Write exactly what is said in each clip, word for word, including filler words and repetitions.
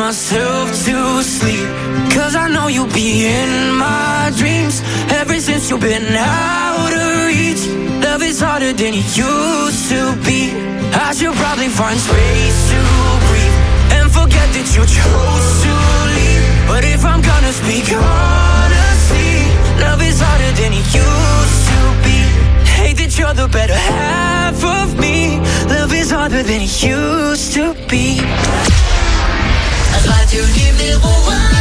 myself to sleep. Cause I know you'll be in my dreams. Ever since you've been out of reach. Love is harder than it used to be. I should probably find space to breathe and forget that you chose to leave. But if I'm gonna speak honestly, love is harder than it used to be. Hate that you're the better half of me. Love is harder than it used to be. Radio numéro un.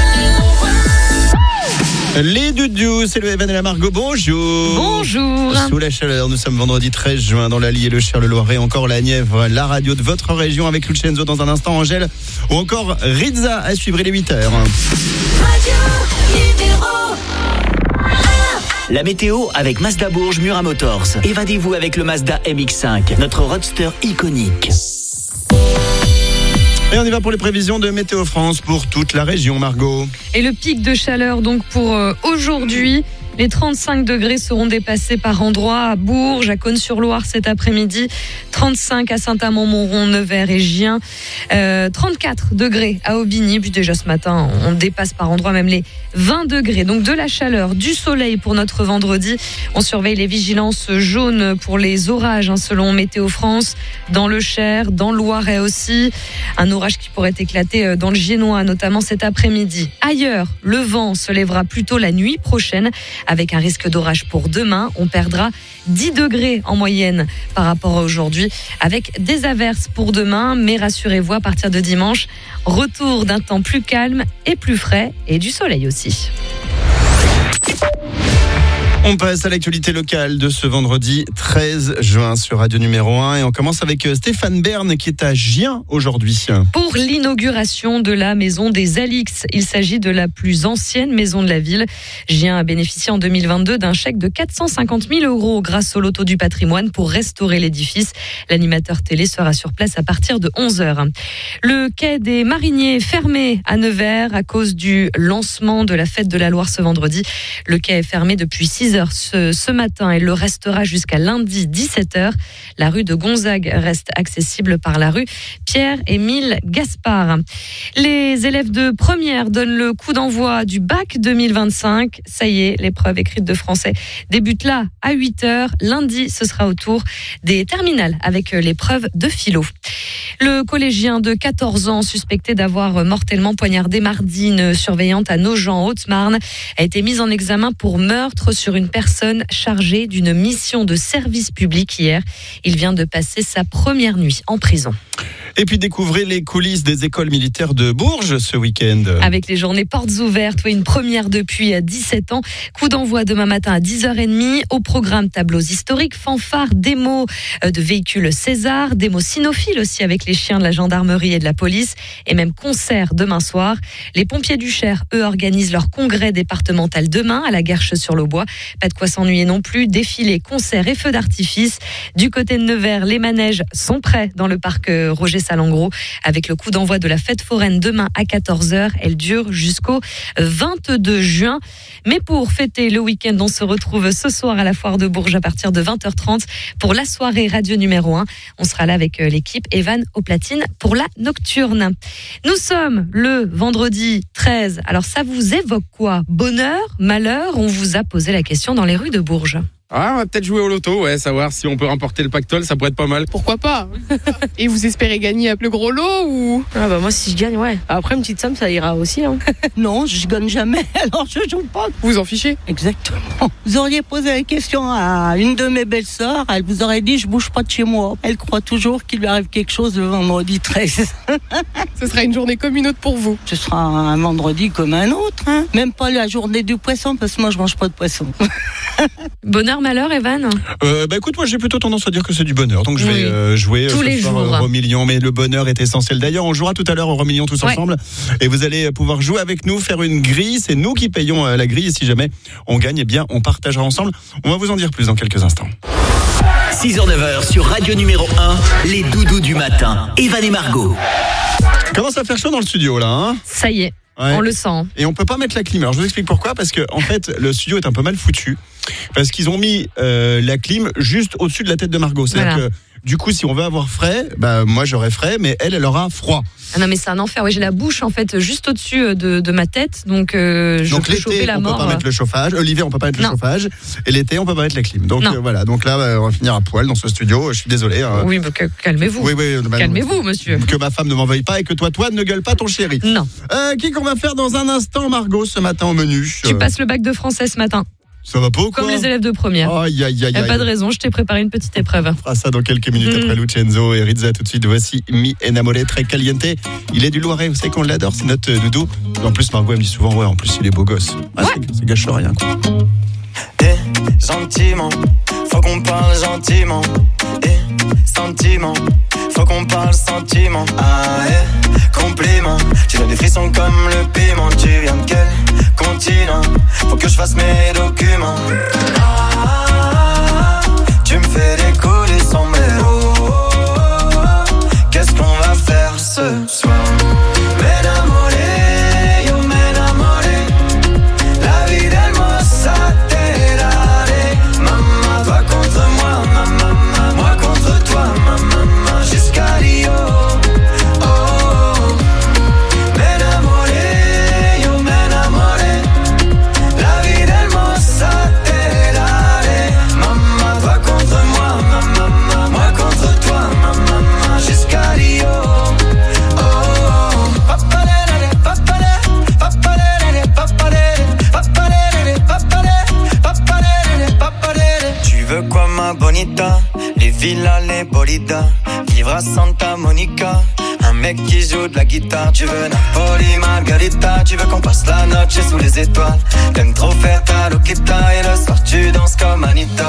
Les Doudous, c'est le Evan et la Margot, bonjour. Bonjour. Sous la chaleur, nous sommes vendredi treize juin dans l'Allier, le Cher, le Loiret, encore la Nièvre, la radio de votre région avec Lucenzo dans un instant, Angèle ou encore Rizza à suivre les huit heures. Radio numéro un. La météo avec Mazda Bourges Murat Motors. Évadez-vous avec le Mazda M X cinq, notre roadster iconique. Et on y va pour les prévisions de Météo France pour toute la région, Margot. Et le pic de chaleur donc pour euh, aujourd'hui. Les trente-cinq degrés seront dépassés par endroits à Bourges, à Cosne-sur-Loire cet après-midi, trente-cinq à Saint-Amand-Montrond, Nevers et Gien, euh, trente-quatre degrés à Aubigny. Puis déjà ce matin, on dépasse par endroits même les vingt degrés. Donc de la chaleur, du soleil pour notre vendredi. On surveille les vigilances jaunes pour les orages, hein, selon Météo France, dans le Cher, dans le Loiret aussi. Un orage qui pourrait éclater dans le Giennois, notamment cet après-midi. Ailleurs, le vent se lèvera plutôt la nuit prochaine, avec un risque d'orage pour demain. On perdra dix degrés en moyenne par rapport à aujourd'hui, avec des averses pour demain. Mais rassurez-vous, à partir de dimanche, retour d'un temps plus calme et plus frais, et du soleil aussi. On passe à l'actualité locale de ce vendredi treize juin sur Radio numéro un et on commence avec Stéphane Bern qui est à Gien aujourd'hui. Pour l'inauguration de la maison des Alix, il s'agit de la plus ancienne maison de la ville. Gien a bénéficié en deux mille vingt-deux d'un chèque de quatre cent cinquante mille euros grâce au loto du patrimoine pour restaurer l'édifice. L'animateur télé sera sur place à partir de onze heures. Le quai des Mariniers fermé à Nevers à cause du lancement de la fête de la Loire ce vendredi. Le quai est fermé depuis six heures Ce, ce matin et le restera jusqu'à lundi dix-sept heures. La rue de Gonzague reste accessible par la rue Pierre-Émile Gaspard. Les élèves de première donnent le coup d'envoi du bac deux mille vingt-cinq. Ça y est, l'épreuve écrite de français débute là à huit heures. Lundi, ce sera au tour des terminales avec l'épreuve de philo. Le collégien de quatorze ans suspecté d'avoir mortellement poignardé mardi une surveillante à Nogent, en Haute-Marne, a été mis en examen pour meurtre sur une personne chargée d'une mission de service public hier. Il vient de passer sa première nuit en prison. Et puis découvrez les coulisses des écoles militaires de Bourges ce week-end. Avec les journées portes ouvertes, oui, une première depuis dix-sept ans. Coup d'envoi demain matin à dix heures trente. Au programme, tableaux historiques, fanfares, démos de véhicules César, démos cynophiles aussi avec les chiens de la gendarmerie et de la police, et même concert demain soir. Les pompiers du Cher, eux, organisent leur congrès départemental demain à la Guerche-sur-l'Aubois. Pas de quoi s'ennuyer non plus. Défilés, concerts et feux d'artifice. Du côté de Nevers, les manèges sont prêts dans le parc Roger Salengro avec le coup d'envoi de la fête foraine demain à quatorze heures. Elle dure jusqu'au vingt-deux juin. Mais pour fêter le week-end, on se retrouve ce soir à la foire de Bourges à partir de vingt heures trente pour la soirée radio numéro un. On sera là avec l'équipe Evan au platine pour la nocturne. Nous sommes le vendredi treize. Alors ça vous évoque quoi? Bonheur? Malheur? On vous a posé la question dans les rues de Bourges. Ah, on va peut-être jouer au loto, ouais, savoir si on peut remporter le pactole, ça pourrait être pas mal. Pourquoi pas? Et vous espérez gagner le gros lot ou? Ah bah moi si je gagne, ouais. Après une petite somme ça ira aussi. Hein. Non, je gagne jamais, alors je joue pas. Vous vous en fichez? Exactement. Vous auriez posé la question à une de mes belles-sœurs, elle vous aurait dit je bouge pas de chez moi. Elle croit toujours qu'il lui arrive quelque chose le vendredi treize. Ce sera une journée comme une autre pour vous. Ce sera un vendredi comme un autre, hein. Même pas la journée du poisson parce que moi je mange pas de poisson. Bonheur, malheur, Evan? euh, Bah écoute, moi j'ai plutôt tendance à dire que c'est du bonheur. Donc je vais oui. euh, jouer tous euh, les soir, jours. Euro Million, mais le bonheur est essentiel. D'ailleurs, on jouera tout à l'heure au Euro Million tous ouais. ensemble. Et vous allez pouvoir jouer avec nous, faire une grille. C'est nous qui payons euh, la grille. Et si jamais on gagne, eh bien on partagera ensemble. On va vous en dire plus dans quelques instants. six heures neuf heures sur Radio numéro un, les doudous du matin. Evan et Margot. Commence à faire chaud dans le studio là, hein? Ça y est. Ouais. On le sent. Et on peut pas mettre la clim. Alors je vous explique pourquoi. Parce que en fait, le studio est un peu mal foutu. Parce qu'ils ont mis euh, la clim juste au-dessus de la tête de Margot. C'est-à-dire voilà. que du coup, si on veut avoir frais, bah, moi j'aurai frais, mais elle, elle aura froid. Ah non mais c'est un enfer, oui, j'ai la bouche en fait juste au-dessus de, de ma tête, donc euh, je donc peux choper l'été, la on mort. peut pas mettre le chauffage, euh, l'hiver on peut pas mettre Non. le chauffage, et l'été on peut pas mettre la clim. Donc Non. euh, voilà, donc là euh, on va finir à poil dans ce studio, je suis désolé. hein. Oui, bah, que- calmez-vous. Oui, oui, bah, Calmez-vous, monsieur. Que ma femme ne m'en veuille pas et que toi, toi, ne gueule pas ton chéri. Non. Euh, qui qu'on va faire dans un instant, Margot, ce matin au menu? Tu Euh, passes le bac de français ce matin, Ça va pas ou quoi? comme les élèves de première. Aïe, aïe, aïe, Y a aïe. pas de raison, je t'ai préparé une petite épreuve. On fera ça dans quelques minutes Mm. après Lucenzo et Rizza. Tout de suite, voici Mi Enamoré, très caliente. Il est du Loiret, vous savez qu'on l'adore, c'est notre euh, doudou. En plus, Margot, elle me dit souvent, ouais, en plus, il est beau gosse. Ah, Ouais. c'est- C'est gâche rien, quoi. Eh, gentiment, faut qu'on parle gentiment. Eh, sentiment, faut qu'on parle sentiment. Ah, eh, compliment, tu donnes des frissons comme le piment. Tu viens de quel continent? Faut que je fasse mes documents. Ah, tu me fais décoller sans mélo. Qu'est-ce qu'on va faire ce soir? M'enamoré, yo m'enamoré. La vie d'Hermosa te daré. Maman, toi contre moi, maman, moi contre toi, maman, jusqu'à Rio. Oh, oh. M'enamoré, yo m'enamoré. La vie d'Hermosa te daré. Maman, toi contre moi, maman, moi contre toi, maman, jusqu'à Rio. Oh, oh. Papalere, papalere, papalere, papalere, papalere, papalere, papalere, papalere. Tu veux quoi ma bonita? Les villas, les bolidas, vivre à Santa Monica, un mec qui joue de la guitare. Tu veux Napoli, Margarita, tu veux qu'on passe la noche sous les étoiles. T'aimes trop faire ta loquita et le soir tu danses comme Anita.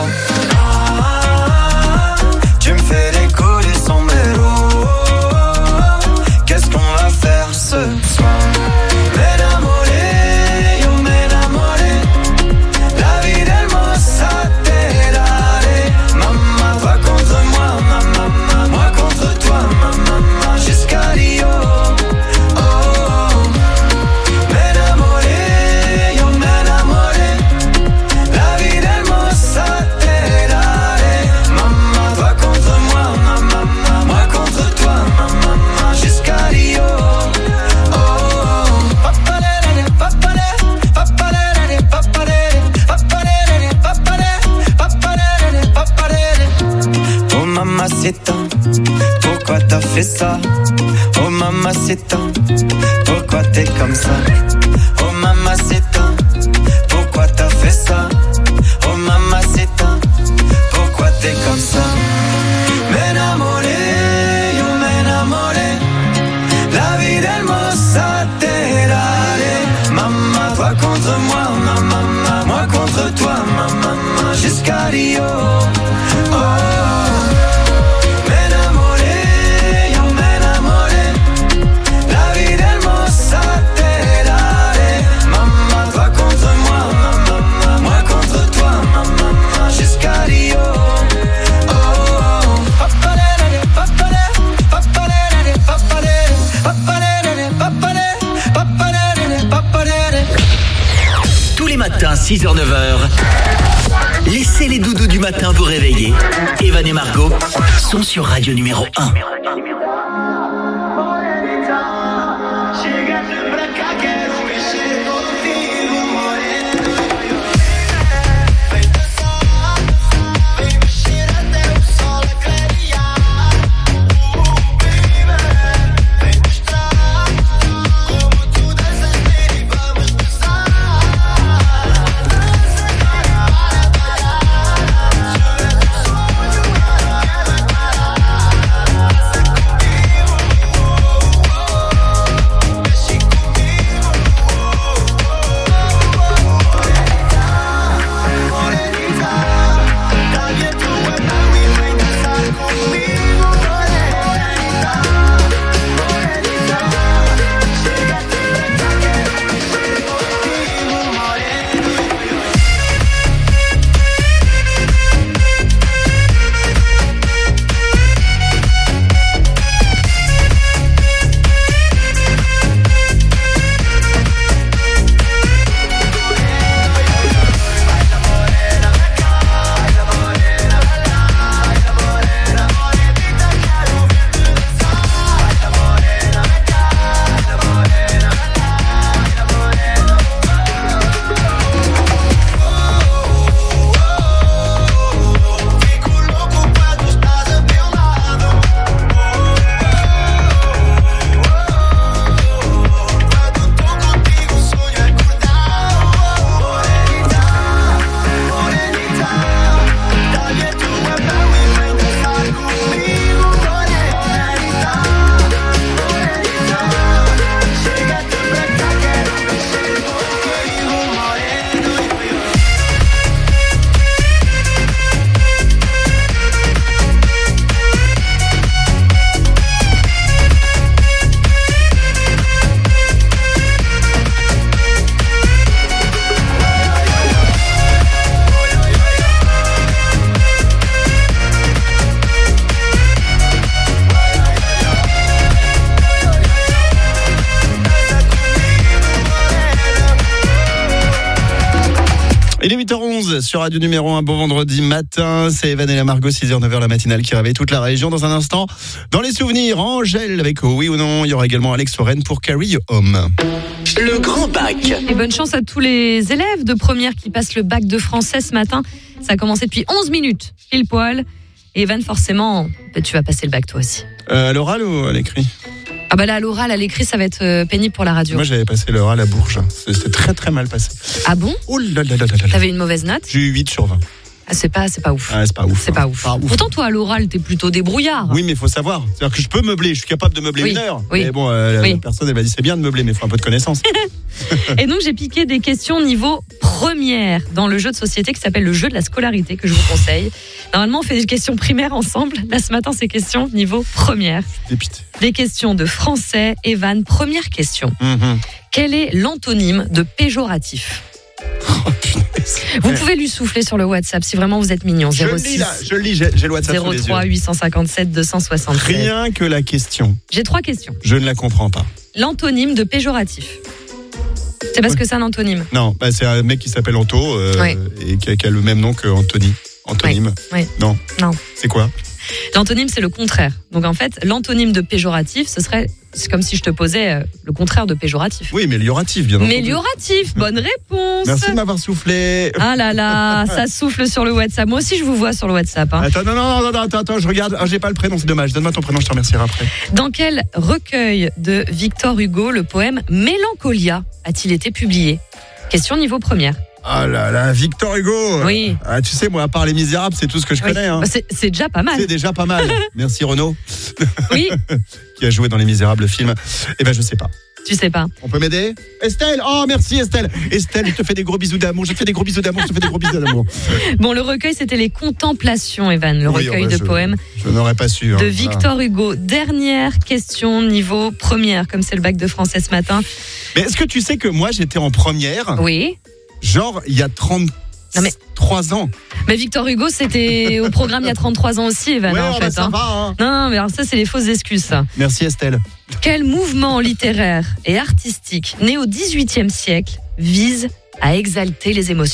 Ah, tu me fais décoller sans mélo. Qu'est-ce qu'on va faire ce soir? M'enamoré, yo m'enamoré. La vie d'Hermosa te daré. Maman, toi contre moi, maman, moi contre toi, maman, jusqu'à Rio. Oh, oh. M'enamoré, yo m'enamoré. La vie d'Hermosa te daré. Maman, toi contre moi, maman, moi contre toi, maman, jusqu'à Rio. Oh, oh. Papalere, papalere, papalere, papalere, papalere, papalere, papalere, papalere. Oh mamacita, pourquoi t'as fait ça? Oh mamacita, pourquoi t'es comme ça? Oh mamacita, pourquoi t'as fait ça? Oh mamacita, pourquoi t'es comme ça? M'enamoré, yo m'enamoré. La vie d'Hermosa te daré. Maman, toi contre moi, maman, moi contre toi, maman, jusqu'à Rio. Oh, oh. M'enamoré, yo m'enamoré. La vie d'Hermosa te daré. Maman, toi contre moi, maman, moi contre toi, maman, jusqu'à Rio. Oh, oh. Papalere, papalere, papalere, papalere, papalere, papalere, papalere, papalere. Tous les matins, six heures neuf heures, laissez les doudous du matin vous réveiller. Evan et Margot sont sur Radio numéro un. Il est huit heures onze sur Radio Numéro un, bon vendredi matin. C'est Evan et la Margot, six heures neuf heures la matinale qui réveille toute la région. Dans un instant, dans les souvenirs, Angèle avec Oui ou Non. Il y aura également Alex Lorraine pour Carry You Home. Le grand bac. Et bonne chance à tous les élèves de première qui passent le bac de français ce matin. Ça a commencé depuis onze minutes, pile poil. Et Evan, forcément, tu vas passer le bac toi aussi. Euh, à l'oral ou à l'écrit ? Ah bah là, à l'oral, à l'écrit, ça va être euh, pénible pour la radio. Moi, j'avais passé l'oral à Bourges. C'était très très mal passé. Ah bon ? Oh là là là là là. T'avais une mauvaise note ? J'ai eu huit sur vingt. Ah, c'est pas, c'est pas ouf. Ah, c'est pas ouf. C'est hein. pas ouf. Pas ouf. Pourtant, toi, à l'oral, t'es plutôt débrouillard. Oui, mais il faut savoir. C'est-à-dire que je peux meubler. Je suis capable de meubler Oui, une heure. oui, Mais bon, euh, oui. la personne, elle m'a dit c'est bien de meubler, mais il faut un peu de connaissance. Et donc, j'ai piqué des questions niveau première dans le jeu de société qui s'appelle le jeu de la scolarité que je vous conseille. Normalement, on fait des questions primaires ensemble. Là, ce matin, c'est questions niveau première. Dépité. Des questions de français. Evan, première question. Mm-hmm. Quel est l'antonyme de péjoratif ? Oh, punaise. Vous pouvez lui souffler sur le WhatsApp si vraiment vous êtes mignon. Je le lis là, je le lis, j'ai, j'ai le WhatsApp sous les zéro trois yeux. huit cent cinquante-sept deux cent soixante-sept. Rien que la question, J'ai trois questions. je ne la comprends pas. L'antonyme de péjoratif. C'est parce que c'est un antonyme. Non, bah, c'est un mec qui s'appelle Anto euh, Oui. et qui a, qui a le même nom que Anthony. Antonyme. Oui, oui. Non. Non. C'est quoi ? L'antonyme, c'est le contraire. Donc en fait, l'antonyme de péjoratif, ce serait, c'est comme si je te posais euh, le contraire de péjoratif. Oui, mélioratif, bien entendu. Mélioratif, bonne réponse. Merci de m'avoir soufflé. Ah là là, ça souffle sur le WhatsApp. Moi aussi, je vous vois sur le WhatsApp. hein. Attends, non, non, non, non, attends, attends, je regarde. Ah, j'ai pas le prénom, c'est dommage. Donne-moi ton prénom, je te remercierai après. Dans quel recueil de Victor Hugo le poème Mélancolia a-t-il été publié ? Question niveau première. Ah là là, Victor Hugo. Oui. Ah, tu sais, moi, à part Les Misérables, c'est tout ce que je Oui. connais. Hein. Bah, c'est, c'est déjà pas mal. C'est déjà pas mal. Merci Renaud, Oui, qui a joué dans Les Misérables, le film. Eh ben, je sais pas. tu sais pas. On peut m'aider ? Estelle. Oh, merci Estelle. Estelle, je te fais des gros bisous d'amour. Je te fais des gros bisous d'amour. Je te fais des gros bisous d'amour. Bon, le recueil, c'était les Contemplations, Evan, le Oui, recueil oh bah, de je- poèmes Je n'aurais pas su. hein. de Voilà. Victor Hugo. Dernière question niveau première, comme c'est le bac de français ce matin. Mais est-ce que tu sais que moi, j'étais en première, Oui. genre, il y a trente-trois Non, mais- ans. Mais Victor Hugo, c'était au programme il y a trente-trois ans aussi, Evan, Ouais, hein, en oh, bah, fait. ça hein. va, hein. Non, non, mais alors ça, c'est les fausses excuses, ça. Merci Estelle. Quel mouvement littéraire et artistique né au dix-huitième siècle vise à exalter les émotions ?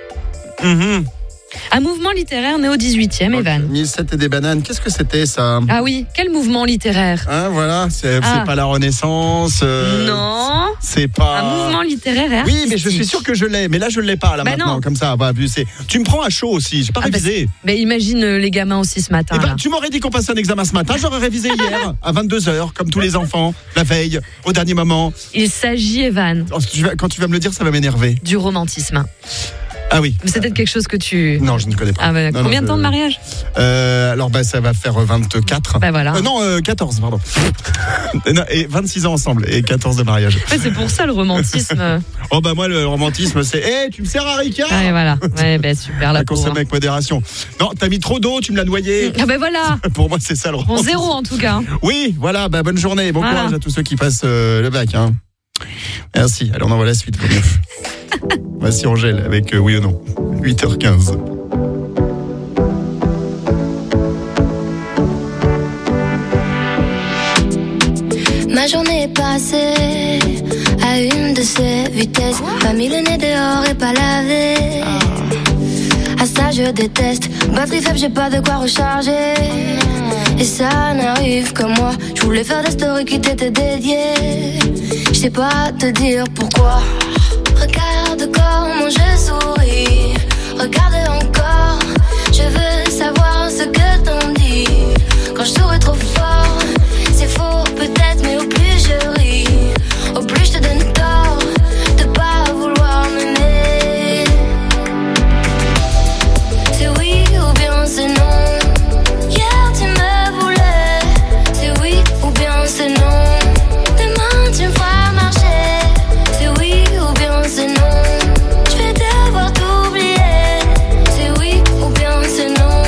Mhm. Un mouvement littéraire né au dix-huitième, Evan. mille sept et des bananes, qu'est-ce que c'était ça ? Ah oui, quel mouvement littéraire ? Hein, voilà, c'est, Ah. c'est pas la Renaissance. euh, Non, C'est pas. un mouvement littéraire et Oui, artistique. mais je suis sûr que je l'ai. Mais là, je l'ai pas là Bah maintenant, non. comme ça. Bah, vu, c'est... Tu me prends à chaud aussi. J'ai pas Ah, bah, révisé. Mais imagine euh, les gamins aussi ce matin. Eh ben, là. tu m'aurais dit qu'on passait un examen ce matin. J'aurais révisé hier à vingt-deux heures, comme tous les enfants, la veille, au dernier moment. Il s'agit, Evan, Oh, tu vas- Quand tu vas me le dire, ça va m'énerver. du romantisme. Ah oui. Mais c'est peut-être quelque chose que tu... Non, je ne connais pas. Ah bah, Non, combien non, de temps je- de mariage ? Euh, alors, bah, ça va faire vingt-quatre. Bah voilà. Euh, non, euh, quatorze, pardon. Non, et vingt-six ans ensemble et quatorze de mariage. Ouais, c'est pour ça le romantisme. Oh bah moi le romantisme c'est hé, tu me sers un Ricard Ah, et voilà. Ouais, bah, super, la à consommer pauvre. avec modération. Non, t'as mis trop d'eau, tu me l'as noyé. Ah bah voilà. Pour moi c'est ça le Bon, romantisme. zéro en tout cas. Oui, voilà, bah bonne journée, bon Voilà. courage à tous ceux qui passent euh, le bac. Hein. Merci, allez on envoie la suite. Voici Angèle avec euh, Oui ou Non, huit heures quinze. Ma journée est passée à une de ces vitesses. Pas mis le nez dehors et pas lavé. À ça je déteste. Batterie faible, j'ai pas de quoi recharger. Et ça n'arrive que moi. Je voulais faire des stories qui t'étaient dédiées. Je sais pas te dire pourquoi. Regarde comment je souris. Regarde encore. Je veux savoir ce que t'en dis. Quand je souris trop fort, c'est faux peut-être, mais au plus je ris, au plus je te donne tort de pas vouloir m'aimer. C'est oui ou bien c'est non. Hier tu me voulais. C'est oui ou bien c'est non. Demain tu me feras marcher. C'est oui ou bien c'est non. Je vais devoir t'oublier. C'est oui ou bien c'est non.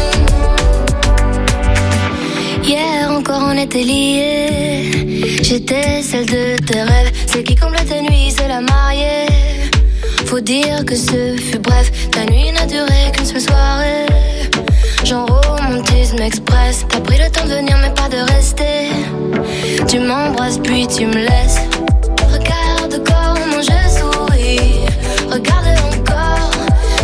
Hier encore on était liés. J'étais celle de tes rêves, celle qui comblait tes nuits, c'est la mariée. Faut dire que ce fut bref, ta nuit n'a duré qu'une seule soirée. Genre romantisme express, t'as pris le temps de venir mais pas de rester. Tu m'embrasses puis tu me laisses. Regarde comment je souris, regarde encore.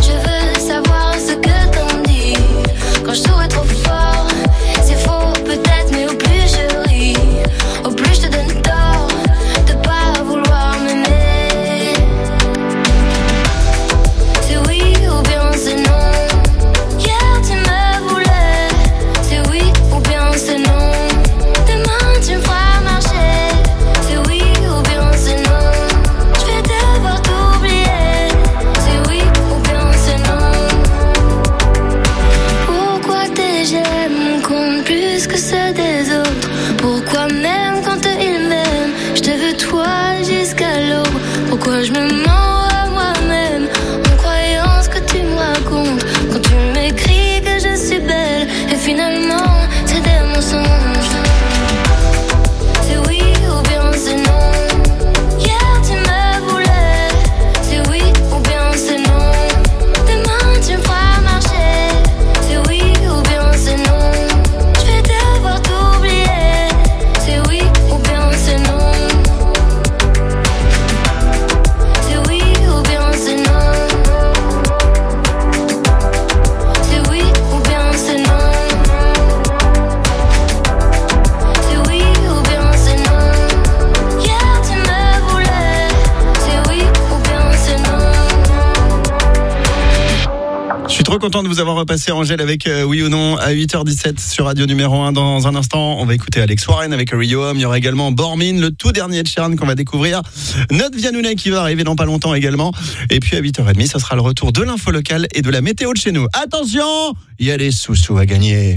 content de vous avoir repassé Angèle avec euh, Oui ou Non à huit heures dix-sept sur Radio numéro un. Dans un instant, on va écouter Alex Warren avec Rio Home. Il y aura également Bormin, le tout dernier de Sharon qu'on va découvrir. Notre Vianounet qui va arriver dans pas longtemps également. Et puis à huit heures trente, ça sera le retour de l'info locale et de la météo de chez nous. Attention, il y a les sous-sous à gagner.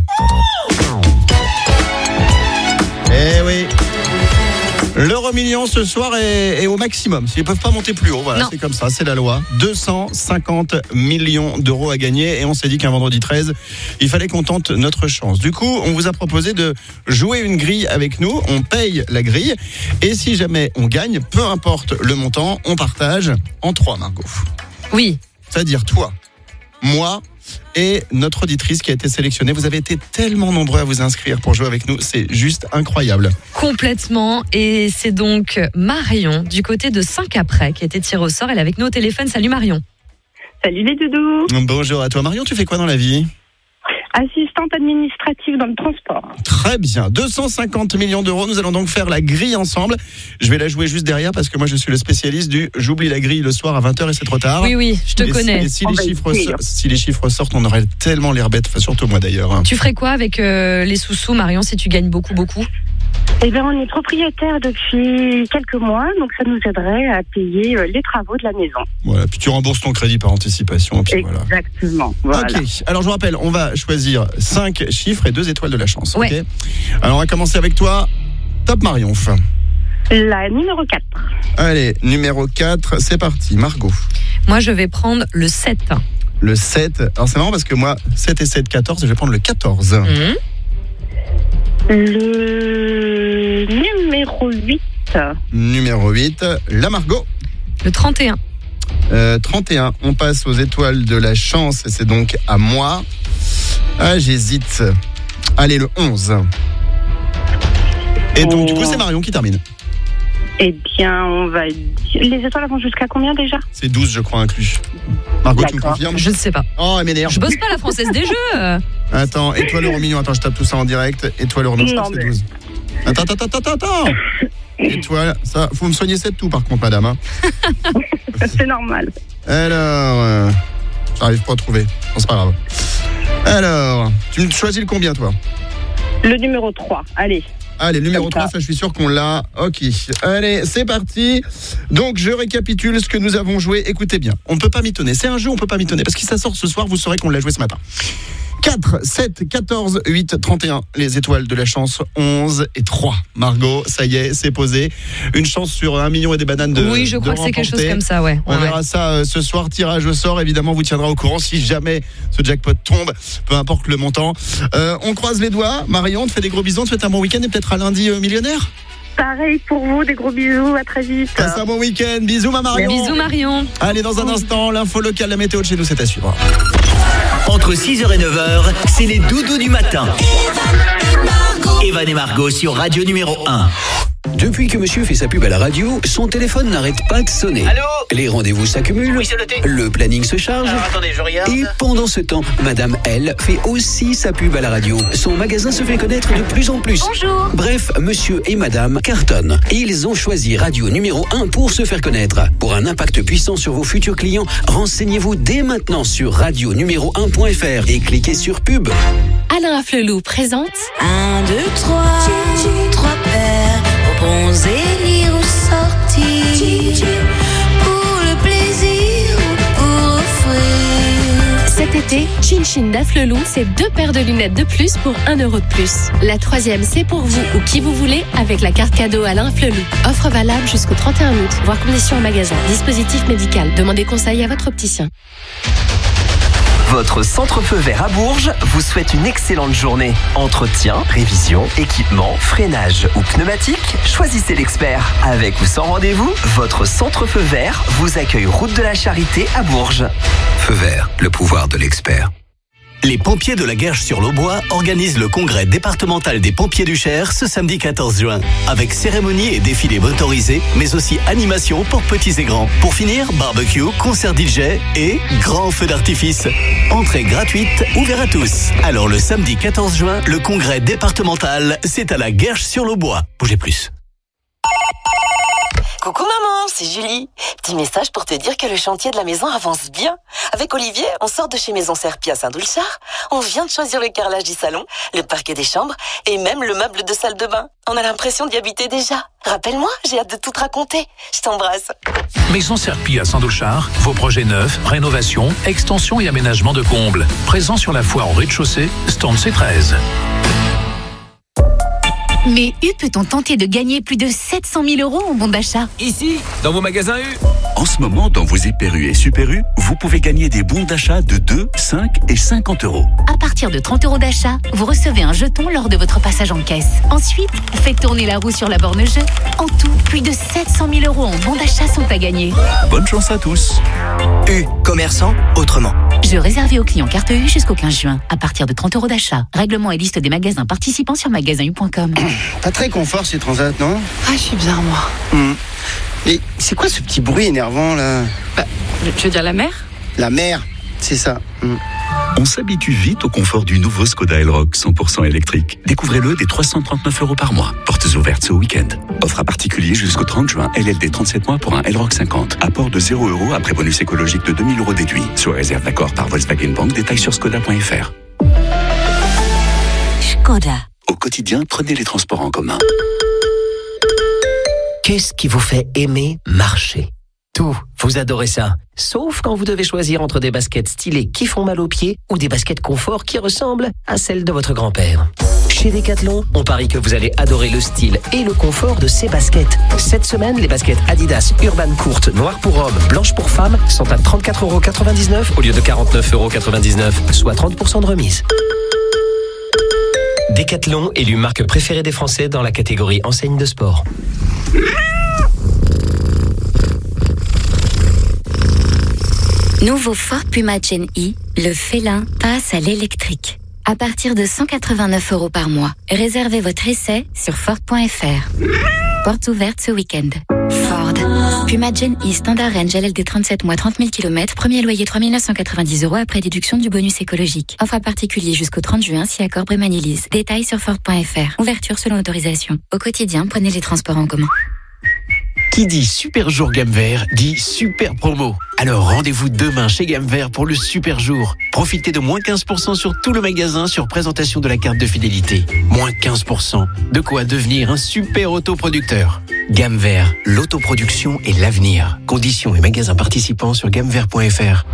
Eh oui. L'euro million ce soir est, est au maximum. Ils ne peuvent pas monter plus haut. Voilà, non. C'est comme ça, c'est la loi. deux cent cinquante millions d'euros à gagner. Et on s'est dit qu'un vendredi treize, il fallait qu'on tente notre chance. Du coup, on vous a proposé de jouer une grille avec nous. On paye la grille. Et si jamais on gagne, peu importe le montant, on partage en trois, Margot. Oui. C'est-à-dire toi, moi et notre auditrice qui a été sélectionnée. Vous avez été tellement nombreux à vous inscrire pour jouer avec nous, c'est juste incroyable. Complètement, et c'est donc Marion du côté de Saint-Caprais qui a été tirée au sort. Elle est avec nous au téléphone. Salut Marion. Salut les doudous. Bonjour à toi Marion, tu fais quoi dans la vie ? Assistante administrative dans le transport. Très bien, deux cent cinquante millions d'euros. Nous allons donc faire la grille ensemble. Je vais la jouer juste derrière parce que moi je suis le spécialiste du j'oublie la grille le soir à vingt heures et c'est trop tard. Oui, oui, je te et connais. Si, et si, les chiffres so- si les chiffres sortent, on aurait tellement l'air bête, enfin, surtout moi d'ailleurs. Tu ferais quoi avec euh, les sous-sous, Marion, si tu gagnes beaucoup, beaucoup ? Eh bien, on est propriétaire depuis quelques mois, donc ça nous aiderait à payer les travaux de la maison. Voilà, puis tu rembourses ton crédit par anticipation. Et puis Exactement. Voilà. Voilà. Ok, alors je vous rappelle, on va choisir cinq chiffres et deux étoiles de la chance. Ouais. Okay, alors on va commencer avec toi. Top Marion. La numéro quatre. Allez, numéro quatre, c'est parti. Margot. Moi, je vais prendre le sept. Le sept. Alors c'est marrant parce que moi, sept et sept, quatorze, je vais prendre le quatorze. Mmh. Le numéro huit. Numéro huit, la Margot. Le trente et un. Euh, trente et un, on passe aux étoiles de la chance et c'est donc à moi. Ah, j'hésite. Allez, le onze. Et donc, oh. du coup, c'est Marion qui termine. Eh bien, on va dire... Les étoiles vont jusqu'à combien déjà ? C'est douze, je crois, inclus. Margot, D'accord. tu me confirmes ? Je ne sais pas. Oh, elle m'énerve. Je bosse pas la Française des Jeux. Attends, étoile euro million. Attends, je tape tout ça en direct. Étoile euro, non, je crois que c'est douze. Attends, attends, attends, attends, attends. Étoile, ça, faut me soigner sept tout par contre, madame. Hein. C'est normal. Alors, euh, j'arrive pas à trouver. Bon, c'est pas grave. Alors, tu me choisis le combien, toi ? Le numéro trois, allez. Allez, numéro trois, ça je suis sûr qu'on l'a. Ok, allez, c'est parti. Donc je récapitule ce que nous avons joué. Écoutez bien, on ne peut pas mitonner. C'est un jeu, on ne peut pas mitonner. Parce que si ça sort ce soir, vous saurez qu'on l'a joué ce matin. quatre, sept, quatorze, huit, trente et un. Les étoiles de la chance, onze et trois. Margot, ça y est, c'est posé. Une chance sur un million et des bananes de Oui, je crois de que c'est quelque chose remporter. comme ça, ouais. On ouais, verra ouais. ça euh, ce soir. Tirage au sort, évidemment, vous tiendra au courant si jamais ce jackpot tombe, peu importe le montant. Euh, on croise les doigts. Marion, on te fait des gros bisous, on te souhaite un bon week-end et peut-être à lundi euh, millionnaire. Pareil pour vous, des gros bisous, à très vite. Passe un bon week-end. Bisous, ma Marion. Bisous, Marion. Allez, dans un instant, l'info locale, la météo de chez nous, c'est à suivre. Entre six heures et neuf heures, c'est les doudous du matin. Evan et Margot sur Radio numéro un. Depuis que monsieur fait sa pub à la radio, son téléphone n'arrête pas de sonner. Allô ? Les rendez-vous s'accumulent, Oui, c'est noté. le planning se charge. Alors, attendez, je regarde. Et pendant ce temps, madame, elle, fait aussi sa pub à la radio. Son magasin se fait connaître de plus en plus. Bonjour. Bref, monsieur et madame cartonnent. Et ils ont choisi Radio numéro un pour se faire connaître. Pour un impact puissant sur vos futurs clients, renseignez-vous dès maintenant sur radio numéro un point f r et cliquez sur pub. Alain Afflelou présente un, deux, trois, trois paires aux bons élire sortis pour le plaisir ou pour offrir. cet été, Chin Chin d'Afflelou, c'est deux paires de lunettes de plus pour un euro de plus. La troisième, c'est pour vous ou qui vous voulez avec la carte cadeau Alain Afflelou. Offre valable jusqu'au trente et un août. Voir conditions en magasin. Dispositif médical. Demandez conseil à votre opticien. Votre centre feu vert à Bourges vous souhaite une excellente journée. Entretien, révision, équipement, freinage ou pneumatique, choisissez l'expert. Avec ou sans rendez-vous, votre centre feu vert vous accueille route de la Charité à Bourges. Feu vert, le pouvoir de l'expert. Les pompiers de la Guerche-sur-l'Aubois organisent le congrès départemental des pompiers du Cher ce samedi quatorze juin, avec cérémonie et défilé motorisé, mais aussi animation pour petits et grands. Pour finir, barbecue, concert D J et grand feu d'artifice. Entrée gratuite, ouvert à tous. Alors le samedi quatorze juin, le congrès départemental, c'est à la Guerche-sur-l'Aubois. Bougez plus. Coucou maman, c'est Julie. Petit message pour te dire que le chantier de la maison avance bien. Avec Olivier, on sort de chez Maison Serpi à Saint-Doulchard. On vient de choisir le carrelage du salon, le parquet des chambres et même le meuble de salle de bain. On a l'impression d'y habiter déjà. Rappelle-moi, j'ai hâte de tout te raconter. Je t'embrasse. Maison Serpi à Saint-Doulchard, vos projets neufs, rénovation, extension et aménagement de combles. Présent sur la foire au rez-de-chaussée, stand C treize. Mais U peut-on tenter de gagner plus de sept cent mille euros en bon d'achat? Ici, dans vos magasins U. En ce moment, dans vos Hyper U et Super U, vous pouvez gagner des bons d'achat de deux, cinq et cinquante euros. À partir de trente euros d'achat, vous recevez un jeton lors de votre passage en caisse. Ensuite, faites tourner la roue sur la borne jeu. En tout, plus de sept cent mille euros en bons d'achat sont à gagner. Bonne chance à tous. U, commerçant autrement. Jeu réservé aux clients carte U jusqu'au quinze juin. À partir de trente euros d'achat. Règlement et liste des magasins participants sur magasin u point com. Pas très confort ces transats, non? Ah, je suis bizarre, moi. Mmh. Et c'est quoi ce petit bruit énervant, là? Bah, tu veux dire la mer? La mer, c'est ça. Mmh. On s'habitue vite au confort du nouveau Skoda Elroq cent pour cent électrique. Découvrez-le dès trois cent trente-neuf euros par mois. Portes ouvertes ce week-end. Offre à particulier jusqu'au trente juin. L L D trente-sept mois pour un Elroq cinquante. Apport de zéro euros après bonus écologique de deux mille euros déduit. Soit réserve d'accord par Volkswagen Bank. Détails sur skoda point f r. Skoda. Au quotidien, prenez les transports en commun. Qu'est-ce qui vous fait aimer marcher? Tout, vous adorez ça. Sauf quand vous devez choisir entre des baskets stylées qui font mal aux pieds ou des baskets confort qui ressemblent à celles de votre grand-père. Chez Decathlon, on parie que vous allez adorer le style et le confort de ces baskets. Cette semaine, les baskets Adidas Urban courtes, noires pour hommes, blanches pour femmes sont à trente-quatre euros quatre-vingt-dix-neuf au lieu de quarante-neuf euros quatre-vingt-dix-neuf, soit trente pour cent de remise. Decathlon, élu marque préférée des Français dans la catégorie enseigne de sport. Nouveau Ford Puma Gen E, le félin passe à l'électrique. À partir de cent quatre-vingt-neuf euros par mois. Réservez votre essai sur Ford point f r. Portes ouvertes ce week-end. Ford. Puma Gen E Standard Range L L D trente-sept mois trente mille kilomètres. Premier loyer trois mille neuf cent quatre-vingt-dix euros après déduction du bonus écologique. Offre à particulier jusqu'au trente juin si accord Brémanilise. Détails sur Ford point f r. Ouverture selon autorisation. Au quotidien, prenez les transports en commun. Qui dit super jour gamme vert dit super promo. Alors rendez-vous demain chez Gamme Vert pour le super jour. Profitez de moins quinze pour cent sur tout le magasin sur présentation de la carte de fidélité. Moins quinze pour cent. De quoi devenir un super autoproducteur. Gamme Vert, l'autoproduction et l'avenir. Conditions et magasins participants sur gamme vert point f r.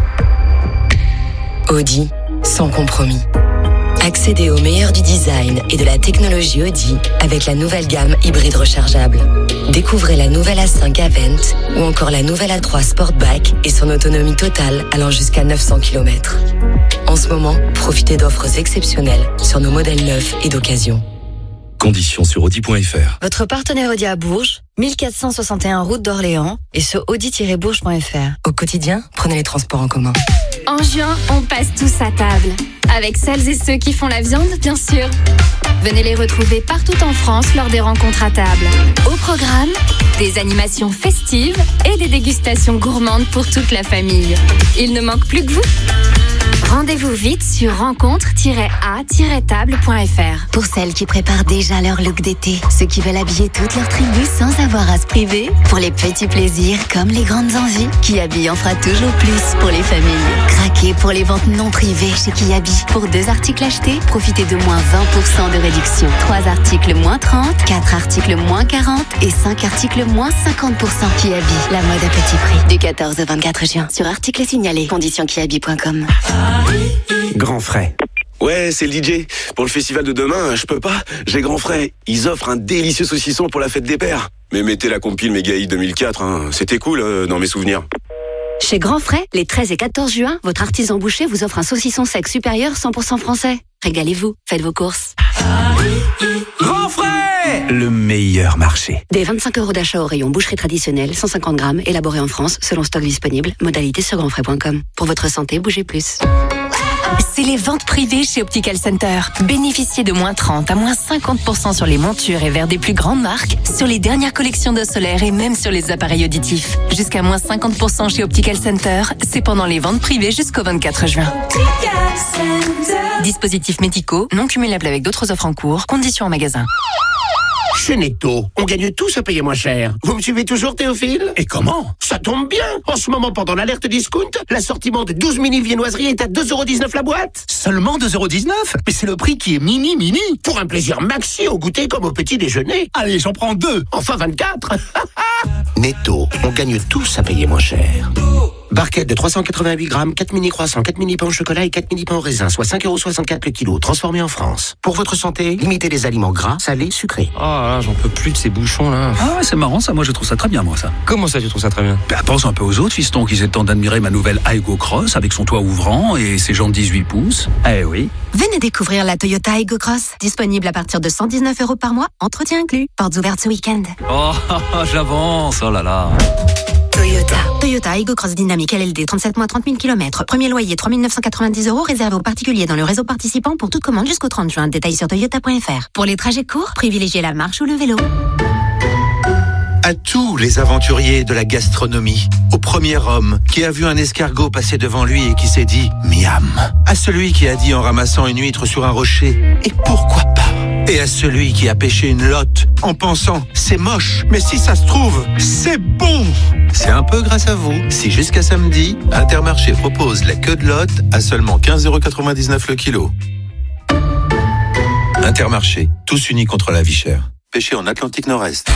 Audi, sans compromis. Accédez au meilleur du design et de la technologie Audi avec la nouvelle gamme hybride rechargeable. Découvrez la nouvelle A cinq Avent ou encore la nouvelle A trois Sportback et son autonomie totale allant jusqu'à neuf cents kilomètres. En ce moment, profitez d'offres exceptionnelles sur nos modèles neufs et d'occasion. Conditions sur audi point f r. Votre partenaire Audi à Bourges, mille quatre cent soixante et un route d'Orléans et sur audi tiret bourges point f r. Au quotidien, prenez les transports en commun. En juin, on passe tous à table. Avec celles et ceux qui font la viande, bien sûr. Venez les retrouver partout en France lors des rencontres à table. Au programme, des animations festives et des dégustations gourmandes pour toute la famille. Il ne manque plus que vous. Rendez-vous vite sur rencontre tiret a tiret table point f r. Pour celles qui préparent déjà leur look d'été, ceux qui veulent habiller toute leur tribu sans avoir à se priver, pour les petits plaisirs comme les grandes envies, Kiabi en fera toujours plus pour les familles. Craquez pour les ventes non privées chez Kiabi. Pour deux articles achetés, profitez de moins vingt pour cent de réduction. Trois articles moins trente, quatre articles moins quarante et cinq articles moins cinquante pour cent. Kiabi, la mode à petit prix. Du quatorze au vingt-quatre juin. Sur articles signalés. Conditions kiabi point com. Grand Frais. Ouais, c'est le D J. Pour le festival de demain, je peux pas. J'ai Grand Frais. Ils offrent un délicieux saucisson pour la fête des pères. Mais mettez la compile Mégaï deux mille quatre, hein. C'était cool euh, dans mes souvenirs. Chez Grand Frais, les treize et quatorze juin, votre artisan boucher vous offre un saucisson sec supérieur cent pour cent français. Régalez-vous, faites vos courses. Grand Frais, le meilleur marché. Des vingt-cinq euros d'achat au rayon boucherie traditionnelle, cent cinquante grammes, élaboré en France, selon stock disponible. Modalité sur grand frais point com. Pour votre santé, bougez plus. C'est les ventes privées chez Optical Center. Bénéficiez de moins trente à moins cinquante pour cent sur les montures et verres des plus grandes marques, sur les dernières collections de solaire et même sur les appareils auditifs. Jusqu'à moins cinquante pour cent chez Optical Center, c'est pendant les ventes privées jusqu'au vingt-quatre juin. Dispositifs médicaux, non cumulables avec d'autres offres en cours, conditions en magasin. Chez Netto, on gagne tous à payer moins cher. Vous me suivez toujours, Théophile? Et comment? Ça tombe bien. En ce moment, pendant l'alerte discount, l'assortiment de douze mini viennoiseries est à deux euros dix-neuf la boîte. Seulement deux euros dix-neuf? Mais c'est le prix qui est mini mini. Pour un plaisir maxi au goûter comme au petit déjeuner. Allez, j'en prends deux. Enfin vingt-quatre. Netto, on gagne tous à payer moins cher. Barquette de trois cent quatre-vingt-huit grammes, quatre mini croissants, quatre mini pains au chocolat et quatre mini pains au raisin, soit cinq euros soixante-quatre le kilo, transformés en France. Pour votre santé, limitez les aliments gras, salés, sucrés. Oh là, j'en peux plus de ces bouchons là. Ah ouais, c'est marrant ça, moi je trouve ça très bien moi ça. Comment ça tu trouves ça très bien? Bah, pense un peu aux autres fistons qui aient le temps d'admirer ma nouvelle Aygo Cross avec son toit ouvrant et ses jantes dix-huit pouces. Eh oui. Venez découvrir la Toyota Aygo Cross, disponible à partir de cent dix-neuf euros par mois, entretien inclus, portes ouvertes ce week-end. Oh, j'avance, oh là là. Toyota. Toyota Aygo Cross Dynamique L L D, trente-sept mois, trente mille kilomètres. Premier loyer, trois mille neuf cent quatre-vingt-dix euros, réservé aux particuliers dans le réseau participant pour toute commande jusqu'au trente juin. Détails sur toyota point f r. Pour les trajets courts, privilégiez la marche ou le vélo. À tous les aventuriers de la gastronomie, au premier homme qui a vu un escargot passer devant lui et qui s'est dit « miam », à celui qui a dit en ramassant une huître sur un rocher « et pourquoi pas ?» et à celui qui a pêché une lotte en pensant « c'est moche, mais si ça se trouve, c'est bon !» C'est un peu grâce à vous si jusqu'à samedi, Intermarché propose la queue de lotte à seulement quinze euros quatre-vingt-dix-neuf le kilo. Intermarché, tous unis contre la vie chère. Pêché en Atlantique Nord-Est.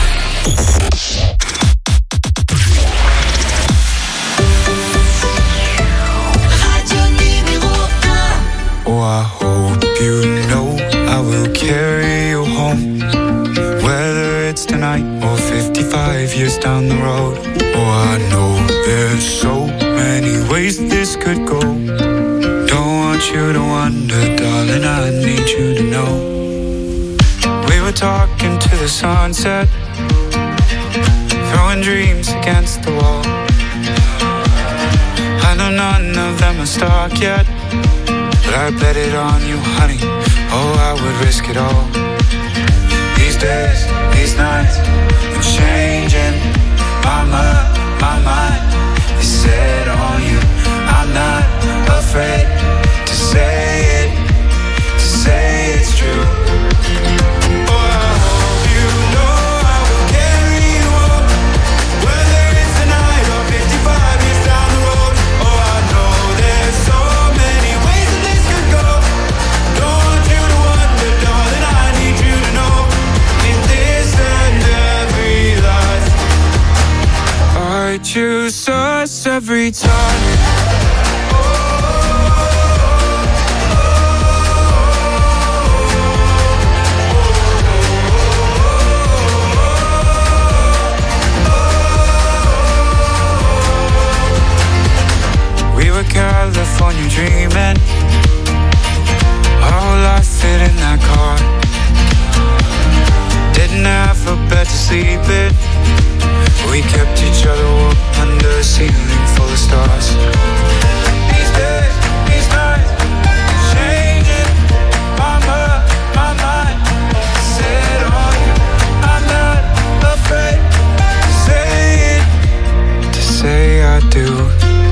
Oh, I hope you know I will carry you home, whether it's tonight or fifty-five years down the road. Oh, I know there's so many ways this could go. Don't want you to wonder, darling, I need you to know. We were talking to the sunset, throwing dreams against the wall. I know none of them are stuck yet, but I bet it on you, honey. Oh, I would risk it all. These days, these nights, I'm changing my mind, my mind is set on you. I'm not afraid to say it, to say it's true. I choose us every time. We were California dreaming, our whole life fit in that car. Didn't have a bed to sleep in, we kept each other warm under a ceiling full of stars. These days, these nights, changing my mind, my mind. Set on you, I'm not afraid to say it, to say I do.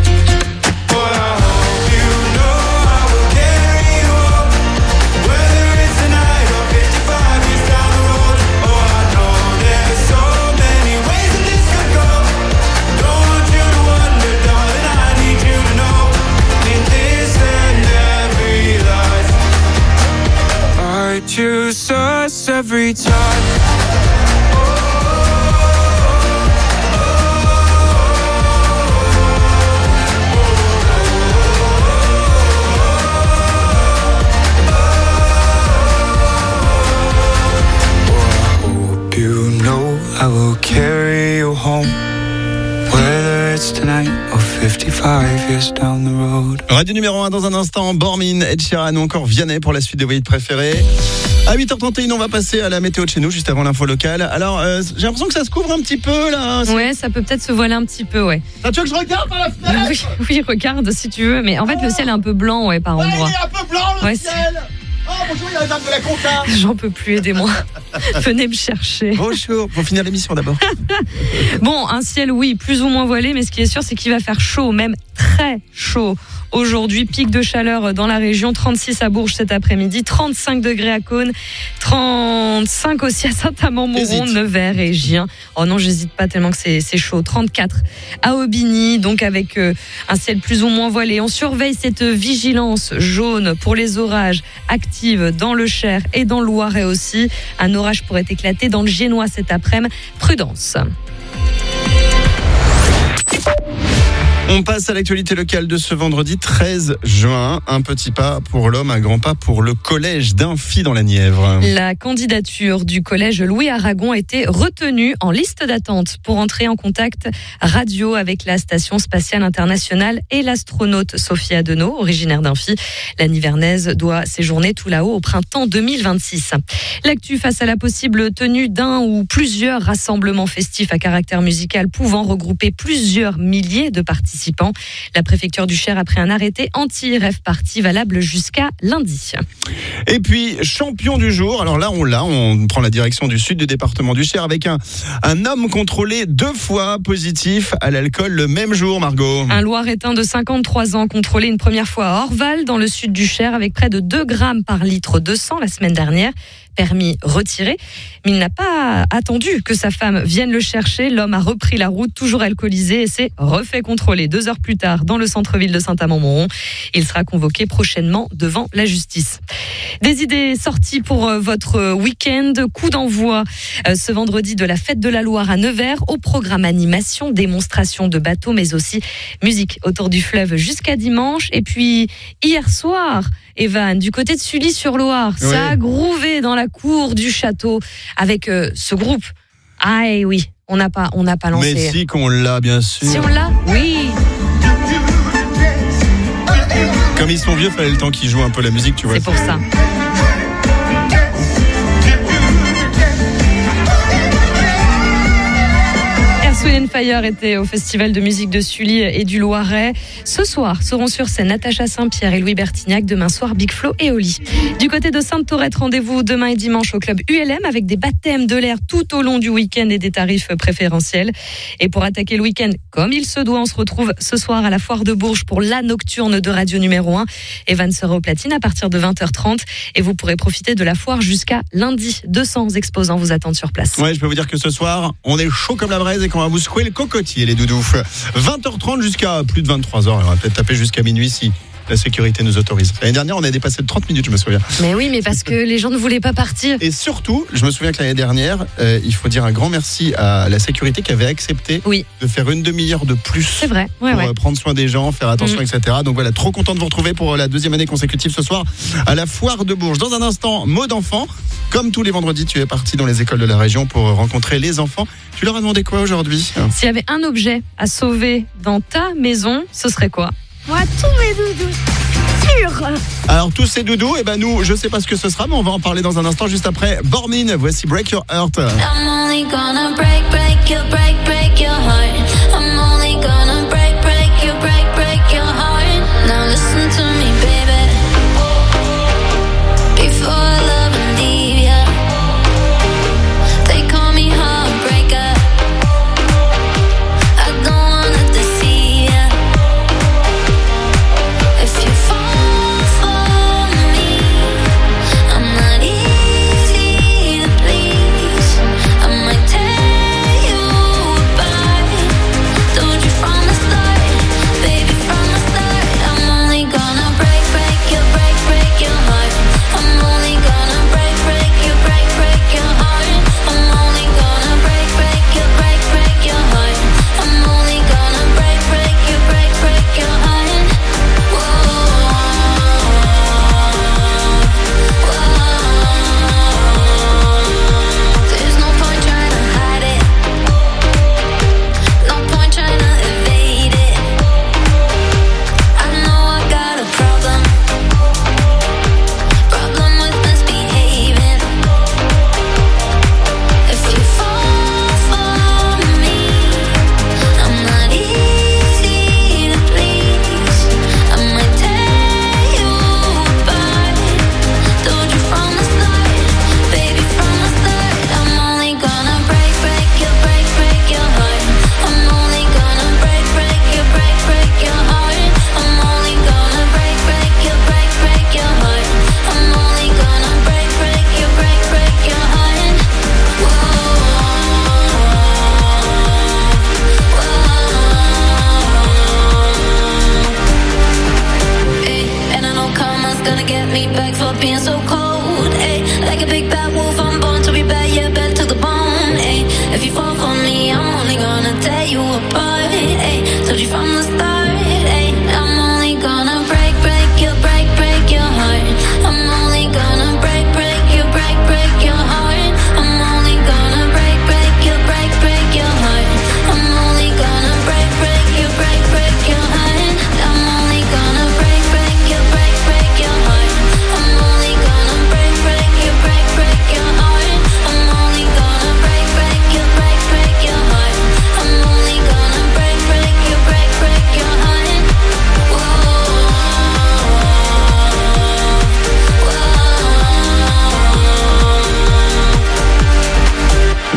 Choose us every time. I will carry you home, whether it's tonight or fifty-five years down the road. Radio numéro un dans un instant, Bormin, Ed Sheeran ou encore Vianney pour la suite de vos hits préférés. À huit heures trente et un, on va passer à la météo de chez nous, juste avant l'info locale. Alors, euh, j'ai l'impression que ça se couvre un petit peu, là. C'est... Ouais, ça peut peut-être se voiler un petit peu, ouais. Ah, tu veux que je regarde par la fenêtre? Oui, oui, regarde si tu veux. Mais en fait, le ciel est un peu blanc, ouais, par ouais, endroits. il est un peu blanc, le ouais, ciel. Oh, bonjour, il y a la dame de la compta. J'en peux plus, aidez-moi. Venez me chercher. Bonjour, pour finir l'émission d'abord. Bon, un ciel, oui, plus ou moins voilé, mais ce qui est sûr, c'est qu'il va faire chaud, même très chaud. Aujourd'hui, pic de chaleur dans la région, trente-six à Bourges cet après-midi, trente-cinq degrés à Cône, trente-cinq aussi à Saint-Amand-Montrond, Nevers et Gien. Oh non, j'hésite pas tellement que c'est, c'est chaud. trente-quatre à Aubigny, donc avec euh, un ciel plus ou moins voilé. On surveille cette vigilance jaune pour les orages active dans le Cher et dans le Loiret aussi. Un orage pourrait éclater dans le Giennois cet après-midi. Prudence. On passe à l'actualité locale de ce vendredi treize juin. Un petit pas pour l'homme, un grand pas pour le collège d'Imphy dans la Nièvre. La candidature du collège Louis Aragon a été retenue en liste d'attente pour entrer en contact radio avec la station spatiale internationale et l'astronaute Sophie Adenau, originaire d'Imphy. La Nivernaise doit séjourner tout là-haut au printemps deux mille vingt-six. L'actu face à la possible tenue d'un ou plusieurs rassemblements festifs à caractère musical pouvant regrouper plusieurs milliers de participants. La préfecture du Cher a pris un arrêté anti-rave party valable jusqu'à lundi. Et puis, champion du jour, alors là on l'a, on prend la direction du sud du département du Cher avec un, un homme contrôlé deux fois positif à l'alcool le même jour, Margot. Un Loiretain de cinquante-trois ans contrôlé une première fois à Orval dans le sud du Cher avec près de deux grammes par litre de sang la semaine dernière. Permis retiré, mais il n'a pas attendu que sa femme vienne le chercher. L'homme a repris la route, toujours alcoolisé, et s'est refait contrôler deux heures plus tard dans le centre-ville de Saint-Amand-Montrond. Il sera convoqué prochainement devant la justice. Des idées sorties pour votre week-end. Coup d'envoi ce vendredi de la Fête de la Loire à Nevers. Au programme animation, démonstration de bateaux, mais aussi musique autour du fleuve jusqu'à dimanche. Et puis hier soir, Evan, du côté de Sully-sur-Loire, oui. Ça a grouvé dans la cour du château avec euh, ce groupe. Ah et oui, on n'a pas, on n'a pas lancé. Mais si qu'on l'a, bien sûr. Si on l'a, oui. Comme ils sont vieux, fallait le temps qu'ils jouent un peu la musique, tu vois. C'est pour ça. Earth, Fire était au festival de musique de Sully et du Loiret. Ce soir seront sur scène Natacha Saint-Pierre et Louis Bertignac. Demain soir, Big Flo et Oli. Du côté de Sainte-Thorette, rendez-vous demain et dimanche au club U L M avec des baptêmes de l'air tout au long du week-end et des tarifs préférentiels. Et pour attaquer le week-end comme il se doit, on se retrouve ce soir à la Foire de Bourges pour la nocturne de radio numéro un. Evan sera au platine à partir de vingt heures trente et vous pourrez profiter de la foire jusqu'à lundi. deux cents exposants vous attendent sur place. Ouais, je peux vous dire que ce soir, on est chaud comme la braise et qu'on va vous secouer le cocotier, les doudous. vingt heures trente jusqu'à plus de vingt-trois heures. On va peut-être taper jusqu'à minuit si la sécurité nous autorise. L'année dernière, on a dépassé de trente minutes, je me souviens. Mais oui, mais parce que les gens ne voulaient pas partir. Et surtout, je me souviens que l'année dernière, euh, il faut dire un grand merci à la sécurité qui avait accepté oui. de faire une demi-heure de plus. C'est vrai, ouais, pour ouais. prendre soin des gens, faire attention, mmh. et cetera. Donc voilà, trop content de vous retrouver pour la deuxième année consécutive ce soir à la Foire de Bourges. Dans un instant, mot d'enfant. Comme tous les vendredis, tu es parti dans les écoles de la région pour rencontrer les enfants. Tu leur as demandé quoi aujourd'hui ? S'il y avait un objet à sauver dans ta maison, ce serait quoi ? Moi, tous mes doudous. Sûr. Alors, tous ces doudous, et eh ben nous, je sais pas ce que ce sera, mais on va en parler dans un instant, juste après Bormin. Voici Break Your Heart. I'm only gonna break, break your, break, break your heart. I'm only gonna break, break your, break, break your heart. Now listen to me, baby. Before I love and leave ya, they call me heartbreaker. I don't wanna deceive ya. If you fall for me, I'm not easy to please. I might tear you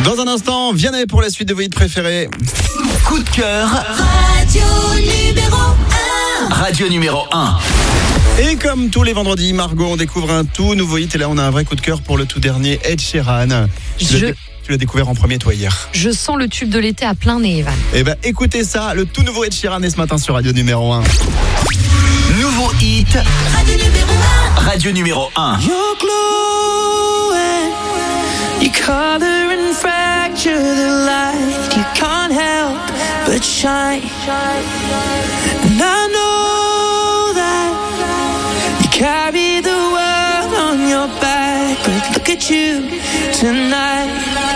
Dans un instant, Vianney pour la suite de vos hits préférés. Coup de cœur. Radio numéro un. Radio numéro un. Et comme tous les vendredis, Margot, on découvre un tout nouveau hit. Et là, on a un vrai coup de cœur pour le tout dernier Ed Sheeran. Tu Je... l'as, tu l'as découvert en premier, toi, hier. Je sens le tube de l'été à plein nez, Evan. Eh ben, écoutez ça, le tout nouveau Ed Sheeran est ce matin sur Radio numéro un. Nouveau hit. Radio numéro un. Radio numéro un. You're glowing. You color and fracture the light. You can't help but shine. And I know that you carry the world on your back. But look at you tonight.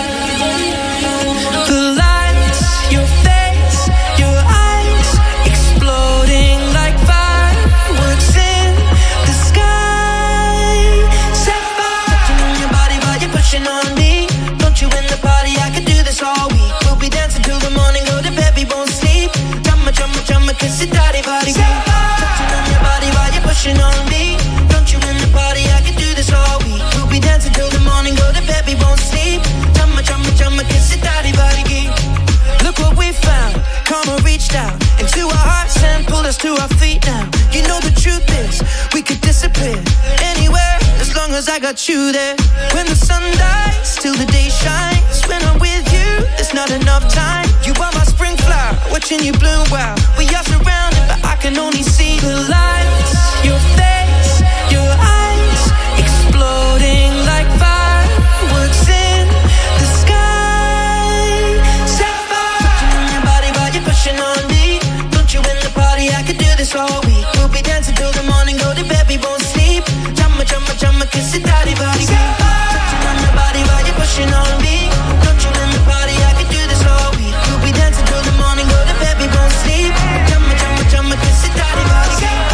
The lights, your face, your eyes, exploding like fireworks in the sky. Set fire on your body while you're pushing on me. Don't you in the party? I could do this all week. We'll be dancing till the morning, go to bed, we won't sleep. Drumma, drumma, drumma, kiss it, daddy, body. Touching on your body while you're pushing on me. Don't you in the party? I could do this all week. We'll be dancing till the morning, go to bed, we won't sleep. Drumma, drumma, drumma, kiss it, daddy, body. Look what we found. Karma reached out into our hearts and pulled us to our feet now. You know the truth is, we could disappear anywhere as long as I got you there. When the sun dies, till the day shines. When I'm with you, there's not enough time. You are my spring flower, watching you bloom. Wow, we are surrounded, but I can only see the lights. Your face, your eyes, exploding like fireworks in the sky. Set fire on your body while you're pushing on me. Don't you in the party? I could do this all week. We'll be dancing till the morning, go to bed, we won't sleep. Jumma, jumma, jumma, kiss it, daddy, body. Touching on your body while you're pushing on me. Don't you in the party? I could do this all week. We'll be dancing till the morning, go to bed, we won't sleep. Jumma, jumma, jumma, kiss it, daddy, body.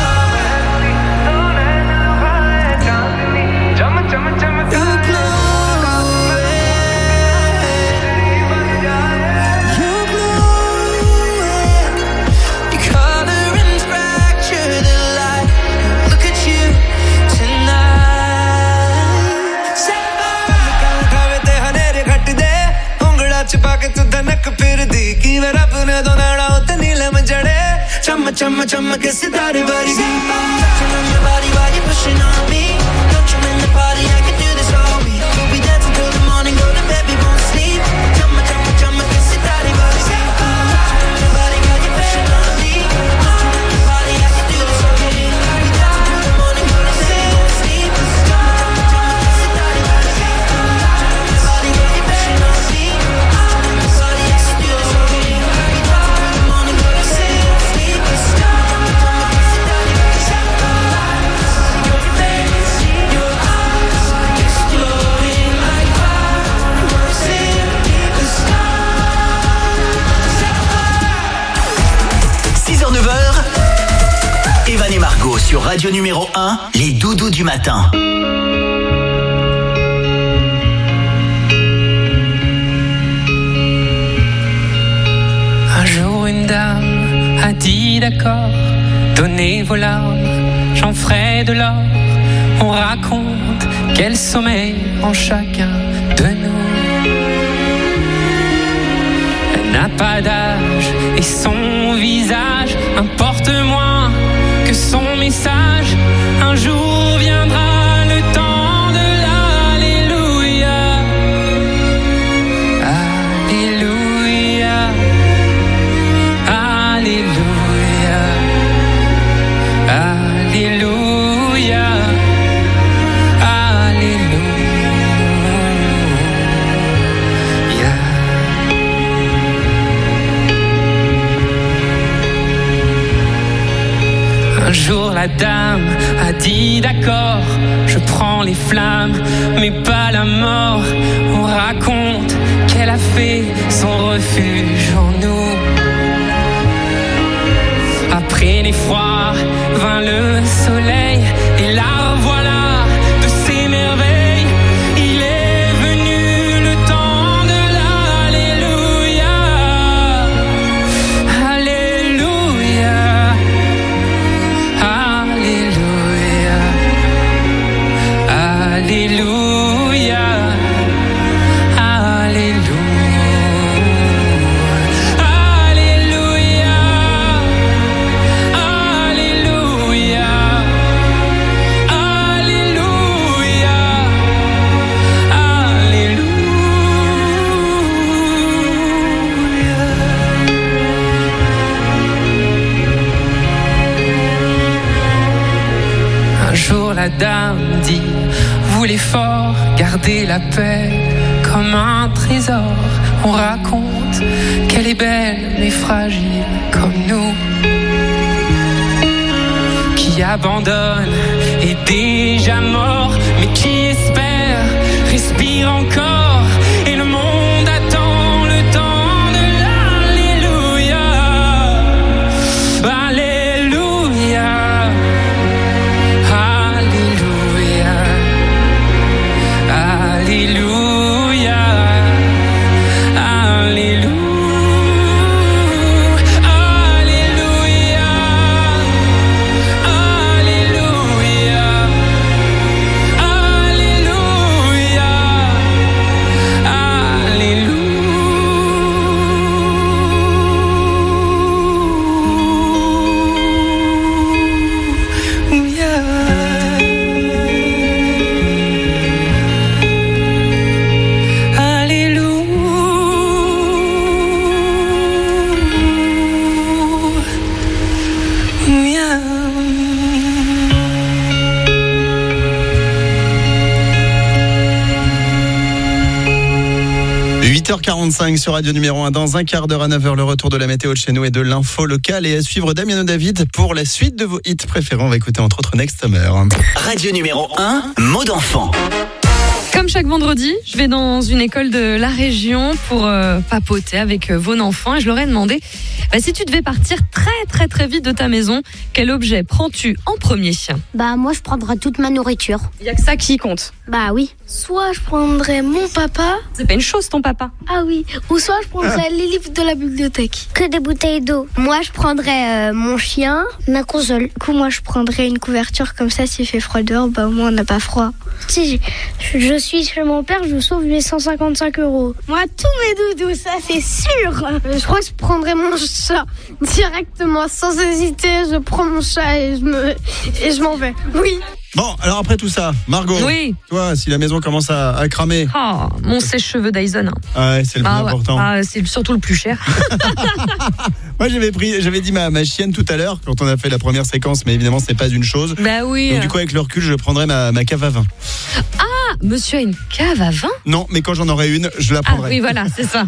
Jumma, jumma, jumma, you glow. You glow. You color and fracture the light. Look at you tonight. Set fire. उठावे ते हनेरे घट दे उंगला छुपा के तू धनक फिर दी की वे रब ने दो नाड़ा उते नीलम जड़े Chumma, chumma, chumma, kiss it, daddy, body. Touching on your body while you're pushing on me. Don't you in the party? I could do this all week. We'll be dancing till the morning, go to bed, we won't sleep. Chumma, chumma, chumma, kiss it, daddy, body. Touching on your body while you're pushing on me. Don't you in the party? I could do this all week. We'll be dancing till the morning, go to bed, we won't sleep. Chumma, chumma, chumma, kiss it, daddy, body. Touching on your body while you're pushing on me. Don't you in the party? I could do this all week. We'll be dancing till the morning, go to bed, we won't sleep. six heures neuf heures. Evan et Margot sur Radio numéro un, les doudous du matin. Un jour une dame a dit d'accord, donnez vos larmes, j'en ferai de l'or. On raconte quel sommeil en chacun de nous. Elle n'a pas d'âge et son visage importe moins que son message. Un jour viendra le temps de l'alléluia. Alléluia. Alléluia. Alléluia. Alléluia. Un jour la dame a dit d'accord, je prends les flammes, mais pas la mort. On raconte qu'elle a fait son refuge en nous. Après l'effroi vint le soleil, et la revoilà de ses merveilles. Il est venu le temps de l'alléluia. Alléluia. Alléluia. Alléluia. Alléluia. la dame dit, voulez fort garder la paix comme un trésor. On raconte qu'elle est belle mais fragile comme nous, qui abandonne est déjà mort, mais qui espère respire encore, et le monde attend le temps de l'alléluia. Alléluia, alléluia, alléluia, alléluia. huit heures quarante-cinq sur Radio Numéro un. Dans un quart d'heure à neuf heures, le retour de la météo de chez nous et de l'info locale. Et à suivre Damien David pour la suite de vos hits préférés. On va écouter entre autres Next Summer. Radio Numéro un, mot d'enfant. Comme chaque vendredi, je vais dans une école de la région pour euh, papoter avec euh, vos enfants. Et je leur ai demandé, bah, si tu devais partir très très très vite de ta maison, quel objet prends-tu en premier? Bah moi je prendrais toute ma nourriture. Il y a que ça qui compte. Bah oui. Soit je prendrais mon papa. C'est pas une chose ton papa. Ah oui. Ou soit je prendrais les livres de la bibliothèque. Que des bouteilles d'eau. Moi je prendrais euh, mon chien, ma console. Du coup moi je prendrais une couverture comme ça, s'il fait froid dehors, bah au moins on n'a pas froid. Si je, je suis chez mon père, je sauve les cent cinquante-cinq euros. Moi tous mes doudous, ça c'est sûr. Je crois que je prendrais mon chat directement, sans hésiter. Je prends mon chat et je me et je m'en vais. Oui. Bon, alors après tout ça, Margot, oui. Toi, si la maison commence à, à cramer... Oh, mon sèche-cheveux Dyson. Ah ouais, c'est le plus ah ouais. important. Ah, c'est surtout le plus cher. Moi, j'avais pris, j'avais dit ma, ma chienne tout à l'heure, quand on a fait la première séquence, mais évidemment, c'est pas une chose. Bah oui. Donc du coup, avec le recul, je prendrais ma, ma cave à vin. Ah, monsieur a une cave à vin? Non, mais quand j'en aurai une, je la prendrai. Ah oui, voilà, c'est ça.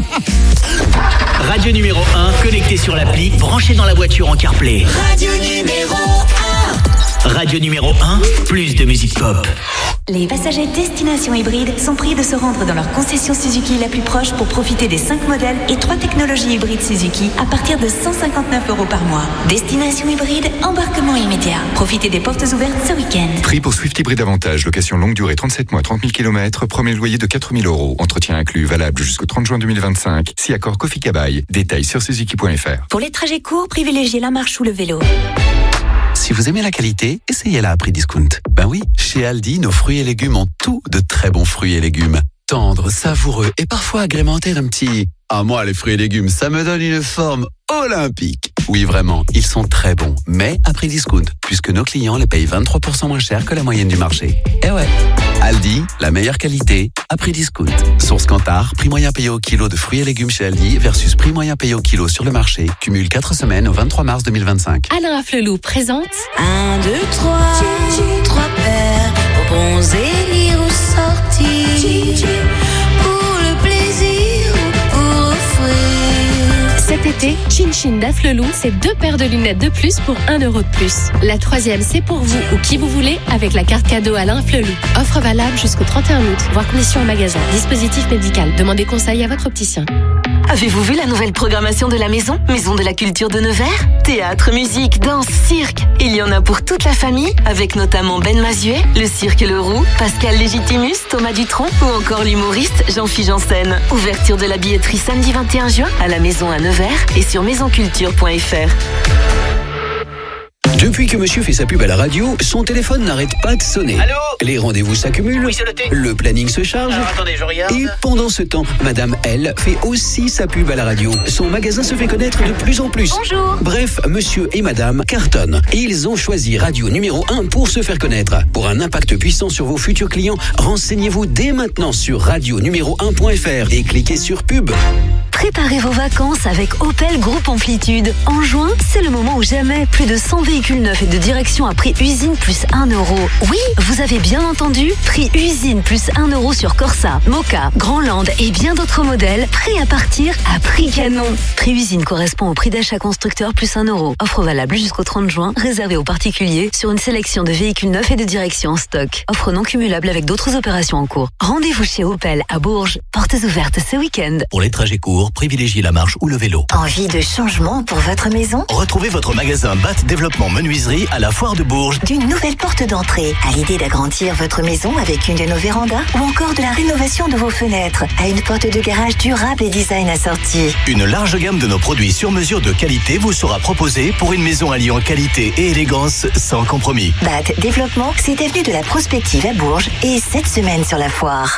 Radio Numéro un, connecté sur l'appli, branché dans la voiture en CarPlay. Radio Numéro un. Radio Numéro un, plus de musique pop. Les passagers destination hybride sont priés de se rendre dans leur concession Suzuki la plus proche pour profiter des cinq modèles et trois technologies hybrides Suzuki à partir de cent cinquante-neuf euros par mois. Destination hybride, embarquement immédiat. Profitez des portes ouvertes ce week-end. Prix pour Swift Hybride Avantage, location longue durée trente-sept mois, trente mille kilomètres, premier loyer de quatre mille euros. Entretien inclus, valable jusqu'au trente juin deux mille vingt-cinq. Si accord Kofi Kabaï. Détails sur suzuki point f r. Pour les trajets courts, privilégiez la marche ou le vélo. Si vous aimez la qualité, essayez-la à prix discount. Ben oui, chez Aldi, nos fruits et légumes ont tout de très bons fruits et légumes. Tendres, savoureux et parfois agrémentés d'un petit... Ah moi, les fruits et légumes, ça me donne une forme olympique. Oui, vraiment, ils sont très bons, mais à prix discount, puisque nos clients les payent vingt-trois pour cent moins cher que la moyenne du marché. Eh ouais, Aldi, la meilleure qualité, à prix discount. Source Kantar, prix moyen payé au kilo de fruits et légumes chez Aldi versus prix moyen payé au kilo sur le marché. Cumule quatre semaines au vingt-trois mars deux mille vingt-cinq. Alain Afflelou présente un, deux, trois, trois paires aux bons élire ou sortir pour le plaisir ou pour offrir. Cet été, Chin Chin d'Afflelou, c'est deux paires de lunettes de plus pour un euro de plus. La troisième, c'est pour vous ou qui vous voulez avec la carte cadeau Alain Afflelou. Offre valable jusqu'au trente et un août. Voir conditions en magasin. Dispositif médical. Demandez conseil à votre opticien. Avez-vous vu la nouvelle programmation de la maison? Maison de la culture de Nevers? Théâtre, musique, danse, cirque. Il y en a pour toute la famille, avec notamment Ben Mazuet, le cirque Le Roux, Pascal Légitimus, Thomas Dutronc ou encore l'humoriste Jean-Philippe Janssen. Ouverture de la billetterie samedi vingt et un juin à la maison à Nevers et sur maison culture point f r. Depuis que monsieur fait sa pub à la radio, son téléphone n'arrête pas de sonner. Allô? Les rendez-vous s'accumulent, Oui, c'est noté. le planning se charge. Alors, attendez, je regarde. Et pendant ce temps, madame, elle, fait aussi sa pub à la radio. Son magasin se fait connaître de plus en plus. Bonjour. Bref, monsieur et madame cartonnent. Et ils ont choisi Radio Numéro un pour se faire connaître. Pour un impact puissant sur vos futurs clients, renseignez-vous dès maintenant sur radio numéro un point f r et cliquez sur pub. Préparez vos vacances avec Opel Groupe Amplitude. En juin, c'est le moment où jamais. Plus de cent véhicules neufs et de direction à prix usine plus un euro. Oui, vous avez bien entendu, prix usine plus un euro sur Corsa, Moka, Grandland et bien d'autres modèles, prêts à partir à prix canon. Prix usine correspond au prix d'achat constructeur plus un euro. Offre valable jusqu'au trente juin, réservée aux particuliers sur une sélection de véhicules neufs et de direction en stock. Offre non cumulable avec d'autres opérations en cours. Rendez-vous chez Opel à Bourges. Portes ouvertes ce week-end. Pour les trajets courts, privilégiez la marche ou le vélo. Envie de changement pour votre maison? Retrouvez votre magasin B A T Développement Menuiserie à la Foire de Bourges. D'une nouvelle porte d'entrée, à l'idée d'agrandir votre maison avec une de nos vérandas ou encore de la rénovation de vos fenêtres, à une porte de garage durable et design assorti. Une large gamme de nos produits sur mesure de qualité vous sera proposée pour une maison alliant qualité et élégance sans compromis. B A T Développement, c'est avenue de la Prospective à Bourges et cette semaine sur la foire.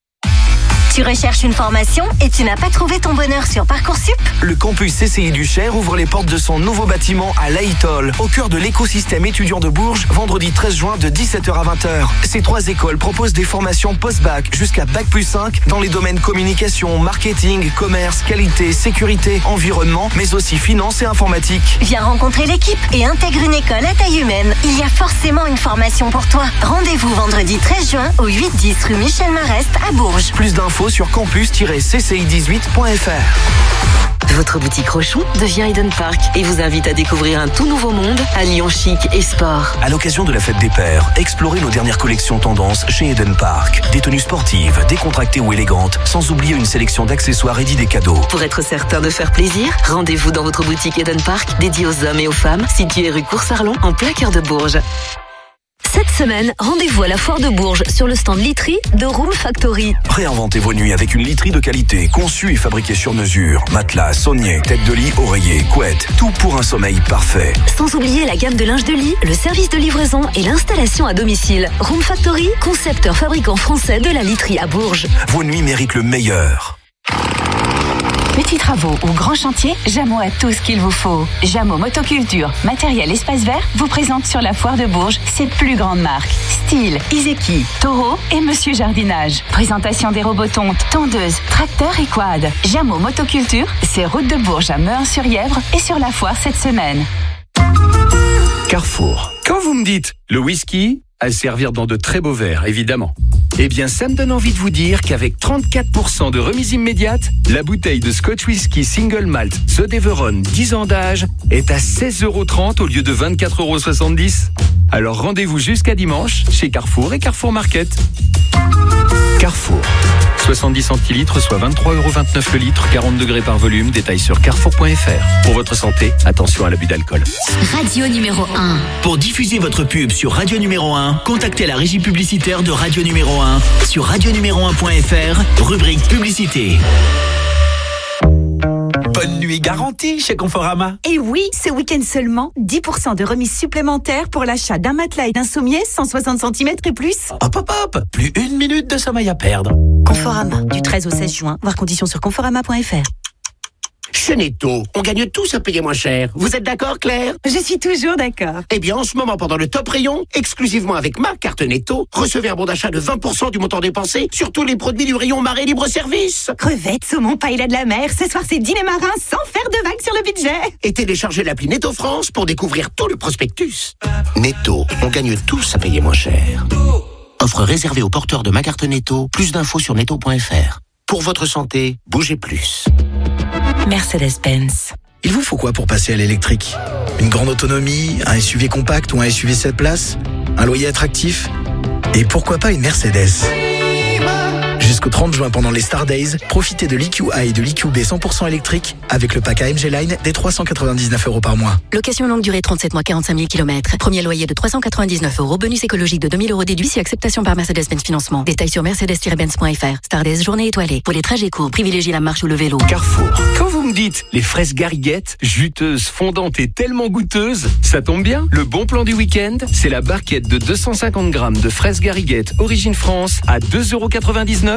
Tu recherches une formation et tu n'as pas trouvé ton bonheur sur Parcoursup? Le campus C C I du Cher ouvre les portes de son nouveau bâtiment à Laïtol, au cœur de l'écosystème étudiant de Bourges, vendredi treize juin de dix-sept heures à vingt heures. Ces trois écoles proposent des formations post-bac jusqu'à bac plus cinq dans les domaines communication, marketing, commerce, qualité, sécurité, environnement, mais aussi finance et informatique. Viens rencontrer l'équipe et intègre une école à taille humaine. Il y a forcément une formation pour toi. Rendez-vous vendredi treize juin au huit dix rue Michel Marest à Bourges. Plus d'infos sur campus tiret c c i dix-huit point f r. Votre boutique Rochon devient Eden Park et vous invite à découvrir un tout nouveau monde alliant chic et sport. À l'occasion de la fête des pères, explorez nos dernières collections tendances chez Eden Park. Des tenues sportives, décontractées ou élégantes, sans oublier une sélection d'accessoires et d'idées cadeaux. Pour être certain de faire plaisir, rendez-vous dans votre boutique Eden Park, dédiée aux hommes et aux femmes, située rue Cours-Sarlon, en plein cœur de Bourges. Cette semaine, rendez-vous à la Foire de Bourges sur le stand literie de Room Factory. Réinventez vos nuits avec une literie de qualité, conçue et fabriquée sur mesure. Matelas, saunier, tête de lit, oreiller, couette, tout pour un sommeil parfait. Sans oublier la gamme de linge de lit, le service de livraison et l'installation à domicile. Room Factory, concepteur fabricant français de la literie à Bourges. Vos nuits méritent le meilleur. Petits travaux ou grands chantiers, Jameau a tout ce qu'il vous faut. Jameau Motoculture, matériel espace vert, vous présente sur la Foire de Bourges ses plus grandes marques. Style, Izeki, Toro et Monsieur Jardinage. Présentation des robots tontes, tondeuses, tracteurs et quads. Jameau Motoculture, c'est route de Bourges à Meurs-sur-Yèvre et sur la Foire cette semaine. Carrefour. Quand vous me dites le whisky, à servir dans de très beaux verres, évidemment. Eh bien, ça me donne envie de vous dire qu'avec trente-quatre pour cent de remise immédiate, la bouteille de Scotch Whisky Single Malt The Deveron dix ans d'âge est à seize euros trente au lieu de vingt-quatre euros soixante-dix. Alors rendez-vous jusqu'à dimanche chez Carrefour et Carrefour Market. Carrefour. soixante-dix centilitres, soit vingt-trois euros vingt-neuf le litre, quarante degrés par volume. Détail sur carrefour point f r. Pour votre santé, attention à l'abus d'alcool. Radio numéro un. Pour diffuser votre pub sur Radio numéro un, contactez la régie publicitaire de Radio numéro un sur radio numéro un point f r, rubrique publicité. Bonne nuit garantie chez Conforama. Et oui, ce week-end seulement, dix pour cent de remise supplémentaire pour l'achat d'un matelas et d'un sommier cent soixante centimètres et plus. Hop hop hop, plus une minute de sommeil à perdre. Conforama, du treize au seize juin, voir conditions sur conforama point f r. Chez Netto, on gagne tous à payer moins cher. Vous êtes d'accord, Claire? Je suis toujours d'accord. Eh bien, en ce moment, pendant le top rayon, exclusivement avec ma carte Netto, recevez un bon d'achat de vingt pour cent du montant dépensé sur tous les produits du rayon Marais Libre Service. Crevettes, saumon, paella de la mer, ce soir c'est dîner marin sans faire de vagues sur le budget. Et téléchargez l'appli Netto France pour découvrir tout le prospectus. Netto, on gagne tous à payer moins cher. Offre réservée aux porteurs de ma carte Netto. Plus d'infos sur netto point f r. Pour votre santé, bougez plus. Mercedes-Benz. Il vous faut quoi pour passer à l'électrique? Une grande autonomie, un S U V compact ou un S U V sept places? Un loyer attractif? Et pourquoi pas une Mercedes? Jusqu'au trente juin pendant les Star Days, profitez de l'E Q A et de l'E Q B cent pour cent électrique avec le pack A M G Line des trois cent quatre-vingt-dix-neuf euros par mois. Location longue durée trente-sept mois, quarante-cinq mille kilomètres. Premier loyer de trois cent quatre-vingt-dix-neuf euros. Bonus écologique de deux mille euros déduit si acceptation par Mercedes-Benz Financement. Détails sur mercedes tiret benz point f r. Star Days, journée étoilée. Pour les trajets courts, privilégiez la marche ou le vélo. Carrefour. Quand vous me dites les fraises Gariguette, juteuses, fondantes et tellement goûteuses, ça tombe bien. Le bon plan du week-end, c'est la barquette de deux cent cinquante grammes de fraises Gariguette Origine France à deux euros quatre-vingt-dix-neuf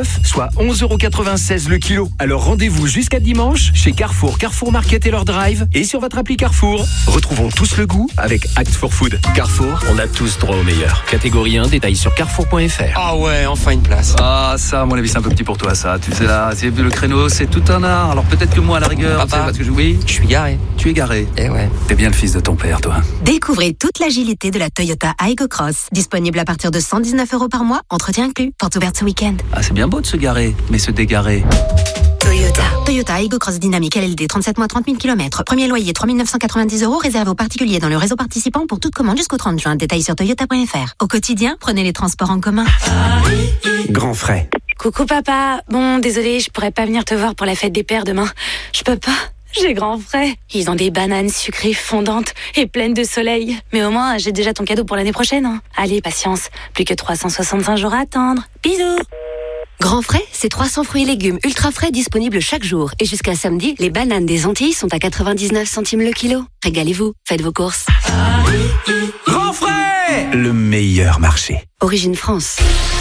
neuf, soit onze euros quatre-vingt-seize le kilo. Alors rendez-vous jusqu'à dimanche chez Carrefour, Carrefour Market et leur drive et sur votre appli Carrefour. Retrouvons tous le goût avec Act for Food. Carrefour, on a tous droit au meilleur. Catégorie un, détails sur carrefour point f r. Ah ouais, enfin une place. Ah ça, à mon avis, c'est un peu petit pour toi ça. Tu sais là, c'est le créneau, c'est tout un art. Alors peut-être que moi à la rigueur, Papa, tu sais, parce que je... oui, je suis garé. Tu es garé. Eh ouais. T'es bien le fils de ton père, toi. Découvrez toute l'agilité de la Toyota Aygo Cross. Disponible à partir de cent dix-neuf euros par mois, entretien inclus. Porte ouverte ce week-end. Ah, c'est bien beau de se garer, mais se dégarer. Toyota. Toyota Aygo Cross Dynamique L L D, trente-sept mois, trente mille kilomètres. Premier loyer, trois mille neuf cent quatre-vingt-dix euros, réservé aux particuliers dans le réseau participant pour toute commande jusqu'au trente juin. Détails sur toyota point f r. Au quotidien, prenez les transports en commun. Grand frais. Coucou papa, bon désolé, je pourrais pas venir te voir pour la fête des pères demain. Je peux pas, j'ai grand frais. Ils ont des bananes sucrées fondantes et pleines de soleil. Mais au moins, j'ai déjà ton cadeau pour l'année prochaine. Hein. Allez, patience, plus que trois cent soixante-cinq jours à attendre. Bisous. Grand frais, c'est trois cents fruits et légumes ultra frais disponibles chaque jour. Et jusqu'à samedi, les bananes des Antilles sont à quatre-vingt-dix-neuf centimes le kilo. Régalez-vous, faites vos courses. Grand frais, le meilleur marché. Origine France.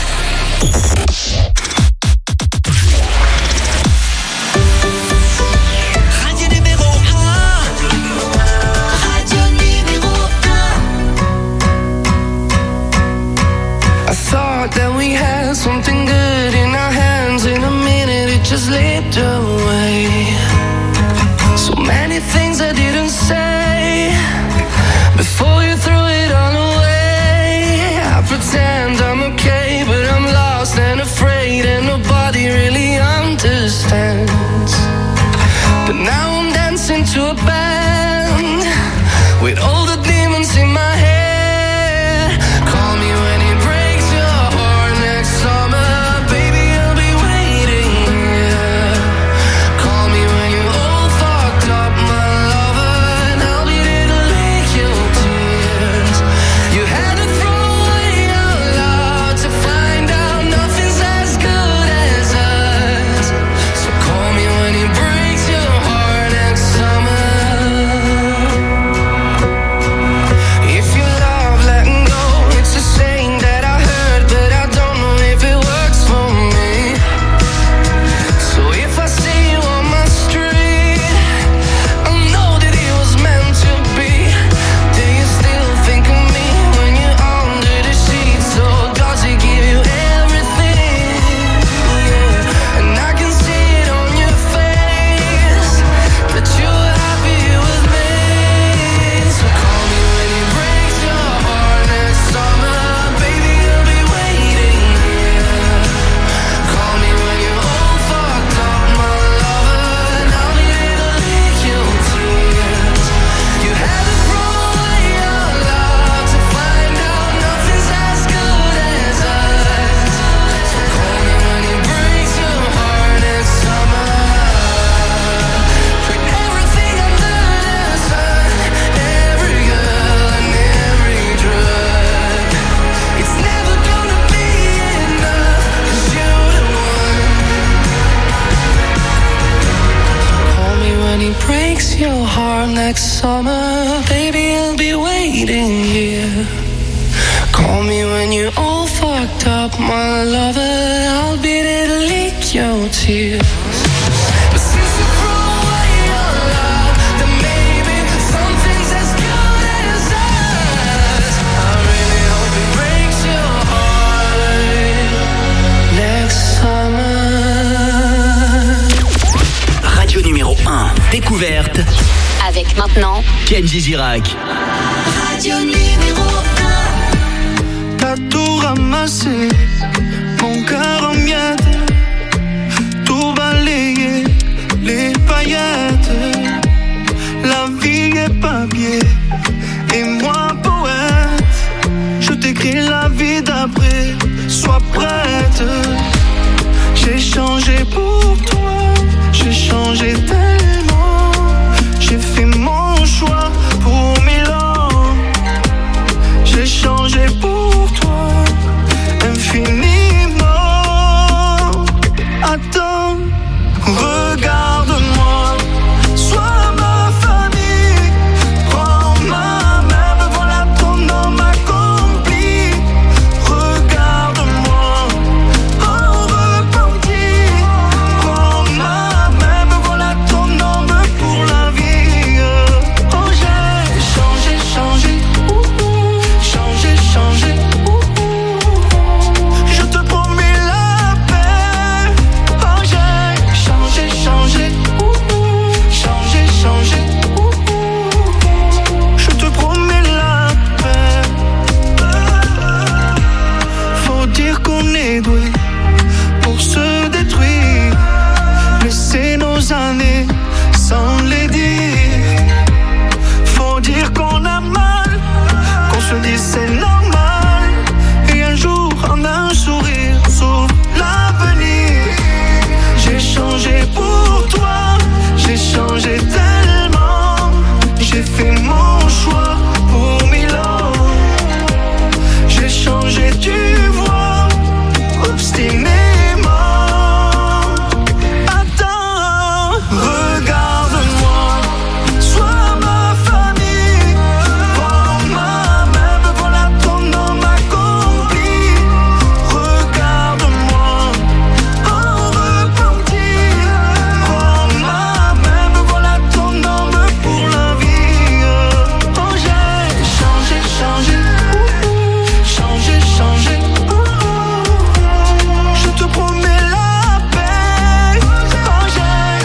Radio numéro un. Radio numéro un. I thought that we had something good in our hands. In a minute it just slipped away. So many things I didn't say before you threw it all away. I pretend I'm okay, but I'm lost and afraid, and nobody really understands. But now I'm dancing to a band with all the demons in my head. Call me when it breaks your heart next summer, baby, I'll be waiting here. Call me when you're all fucked up, my lover, and I'll be there to lick your tears. You had to throw away your love to find out nothing's as good as us. So call me when it breaks your heart next summer. If you love letting go, it's a saying that I heard, but I don't know if it works for me. So if I see you on my street, I know that it was meant to be. Do you still think of me when you're under the sheets? Or does he give you everything? Yeah. And I can see it on your face that you're happy with me. So call me when it breaks your heart next summer, baby, I'll be waiting here. Call me when you're all fucked up, my lover, and I'll be there to lick your tears. You had to throw away your love to find out nothing's as good as us. So call me when it breaks your heart next summer. Put everything under the sun, every girl and every drug. It's never gonna be enough, 'cause you're the one. Call me when he breaks your heart next summer, baby, I'll be waiting here. Call me when you're all fucked up, my lover, I'll be there to lick your tears. But since you threw away your love, then maybe something's as good as us. I really hope it breaks your heart next summer. Radio numéro un, découverte Avec maintenant Kenji Girac. Radio numéro un. T'as tout ramassé, mon cœur en miettes, tout balayé, les paillettes. La vie est papier, et moi poète. Je t'écris la vie d'après, sois prête. J'ai changé pour toi, j'ai changé ta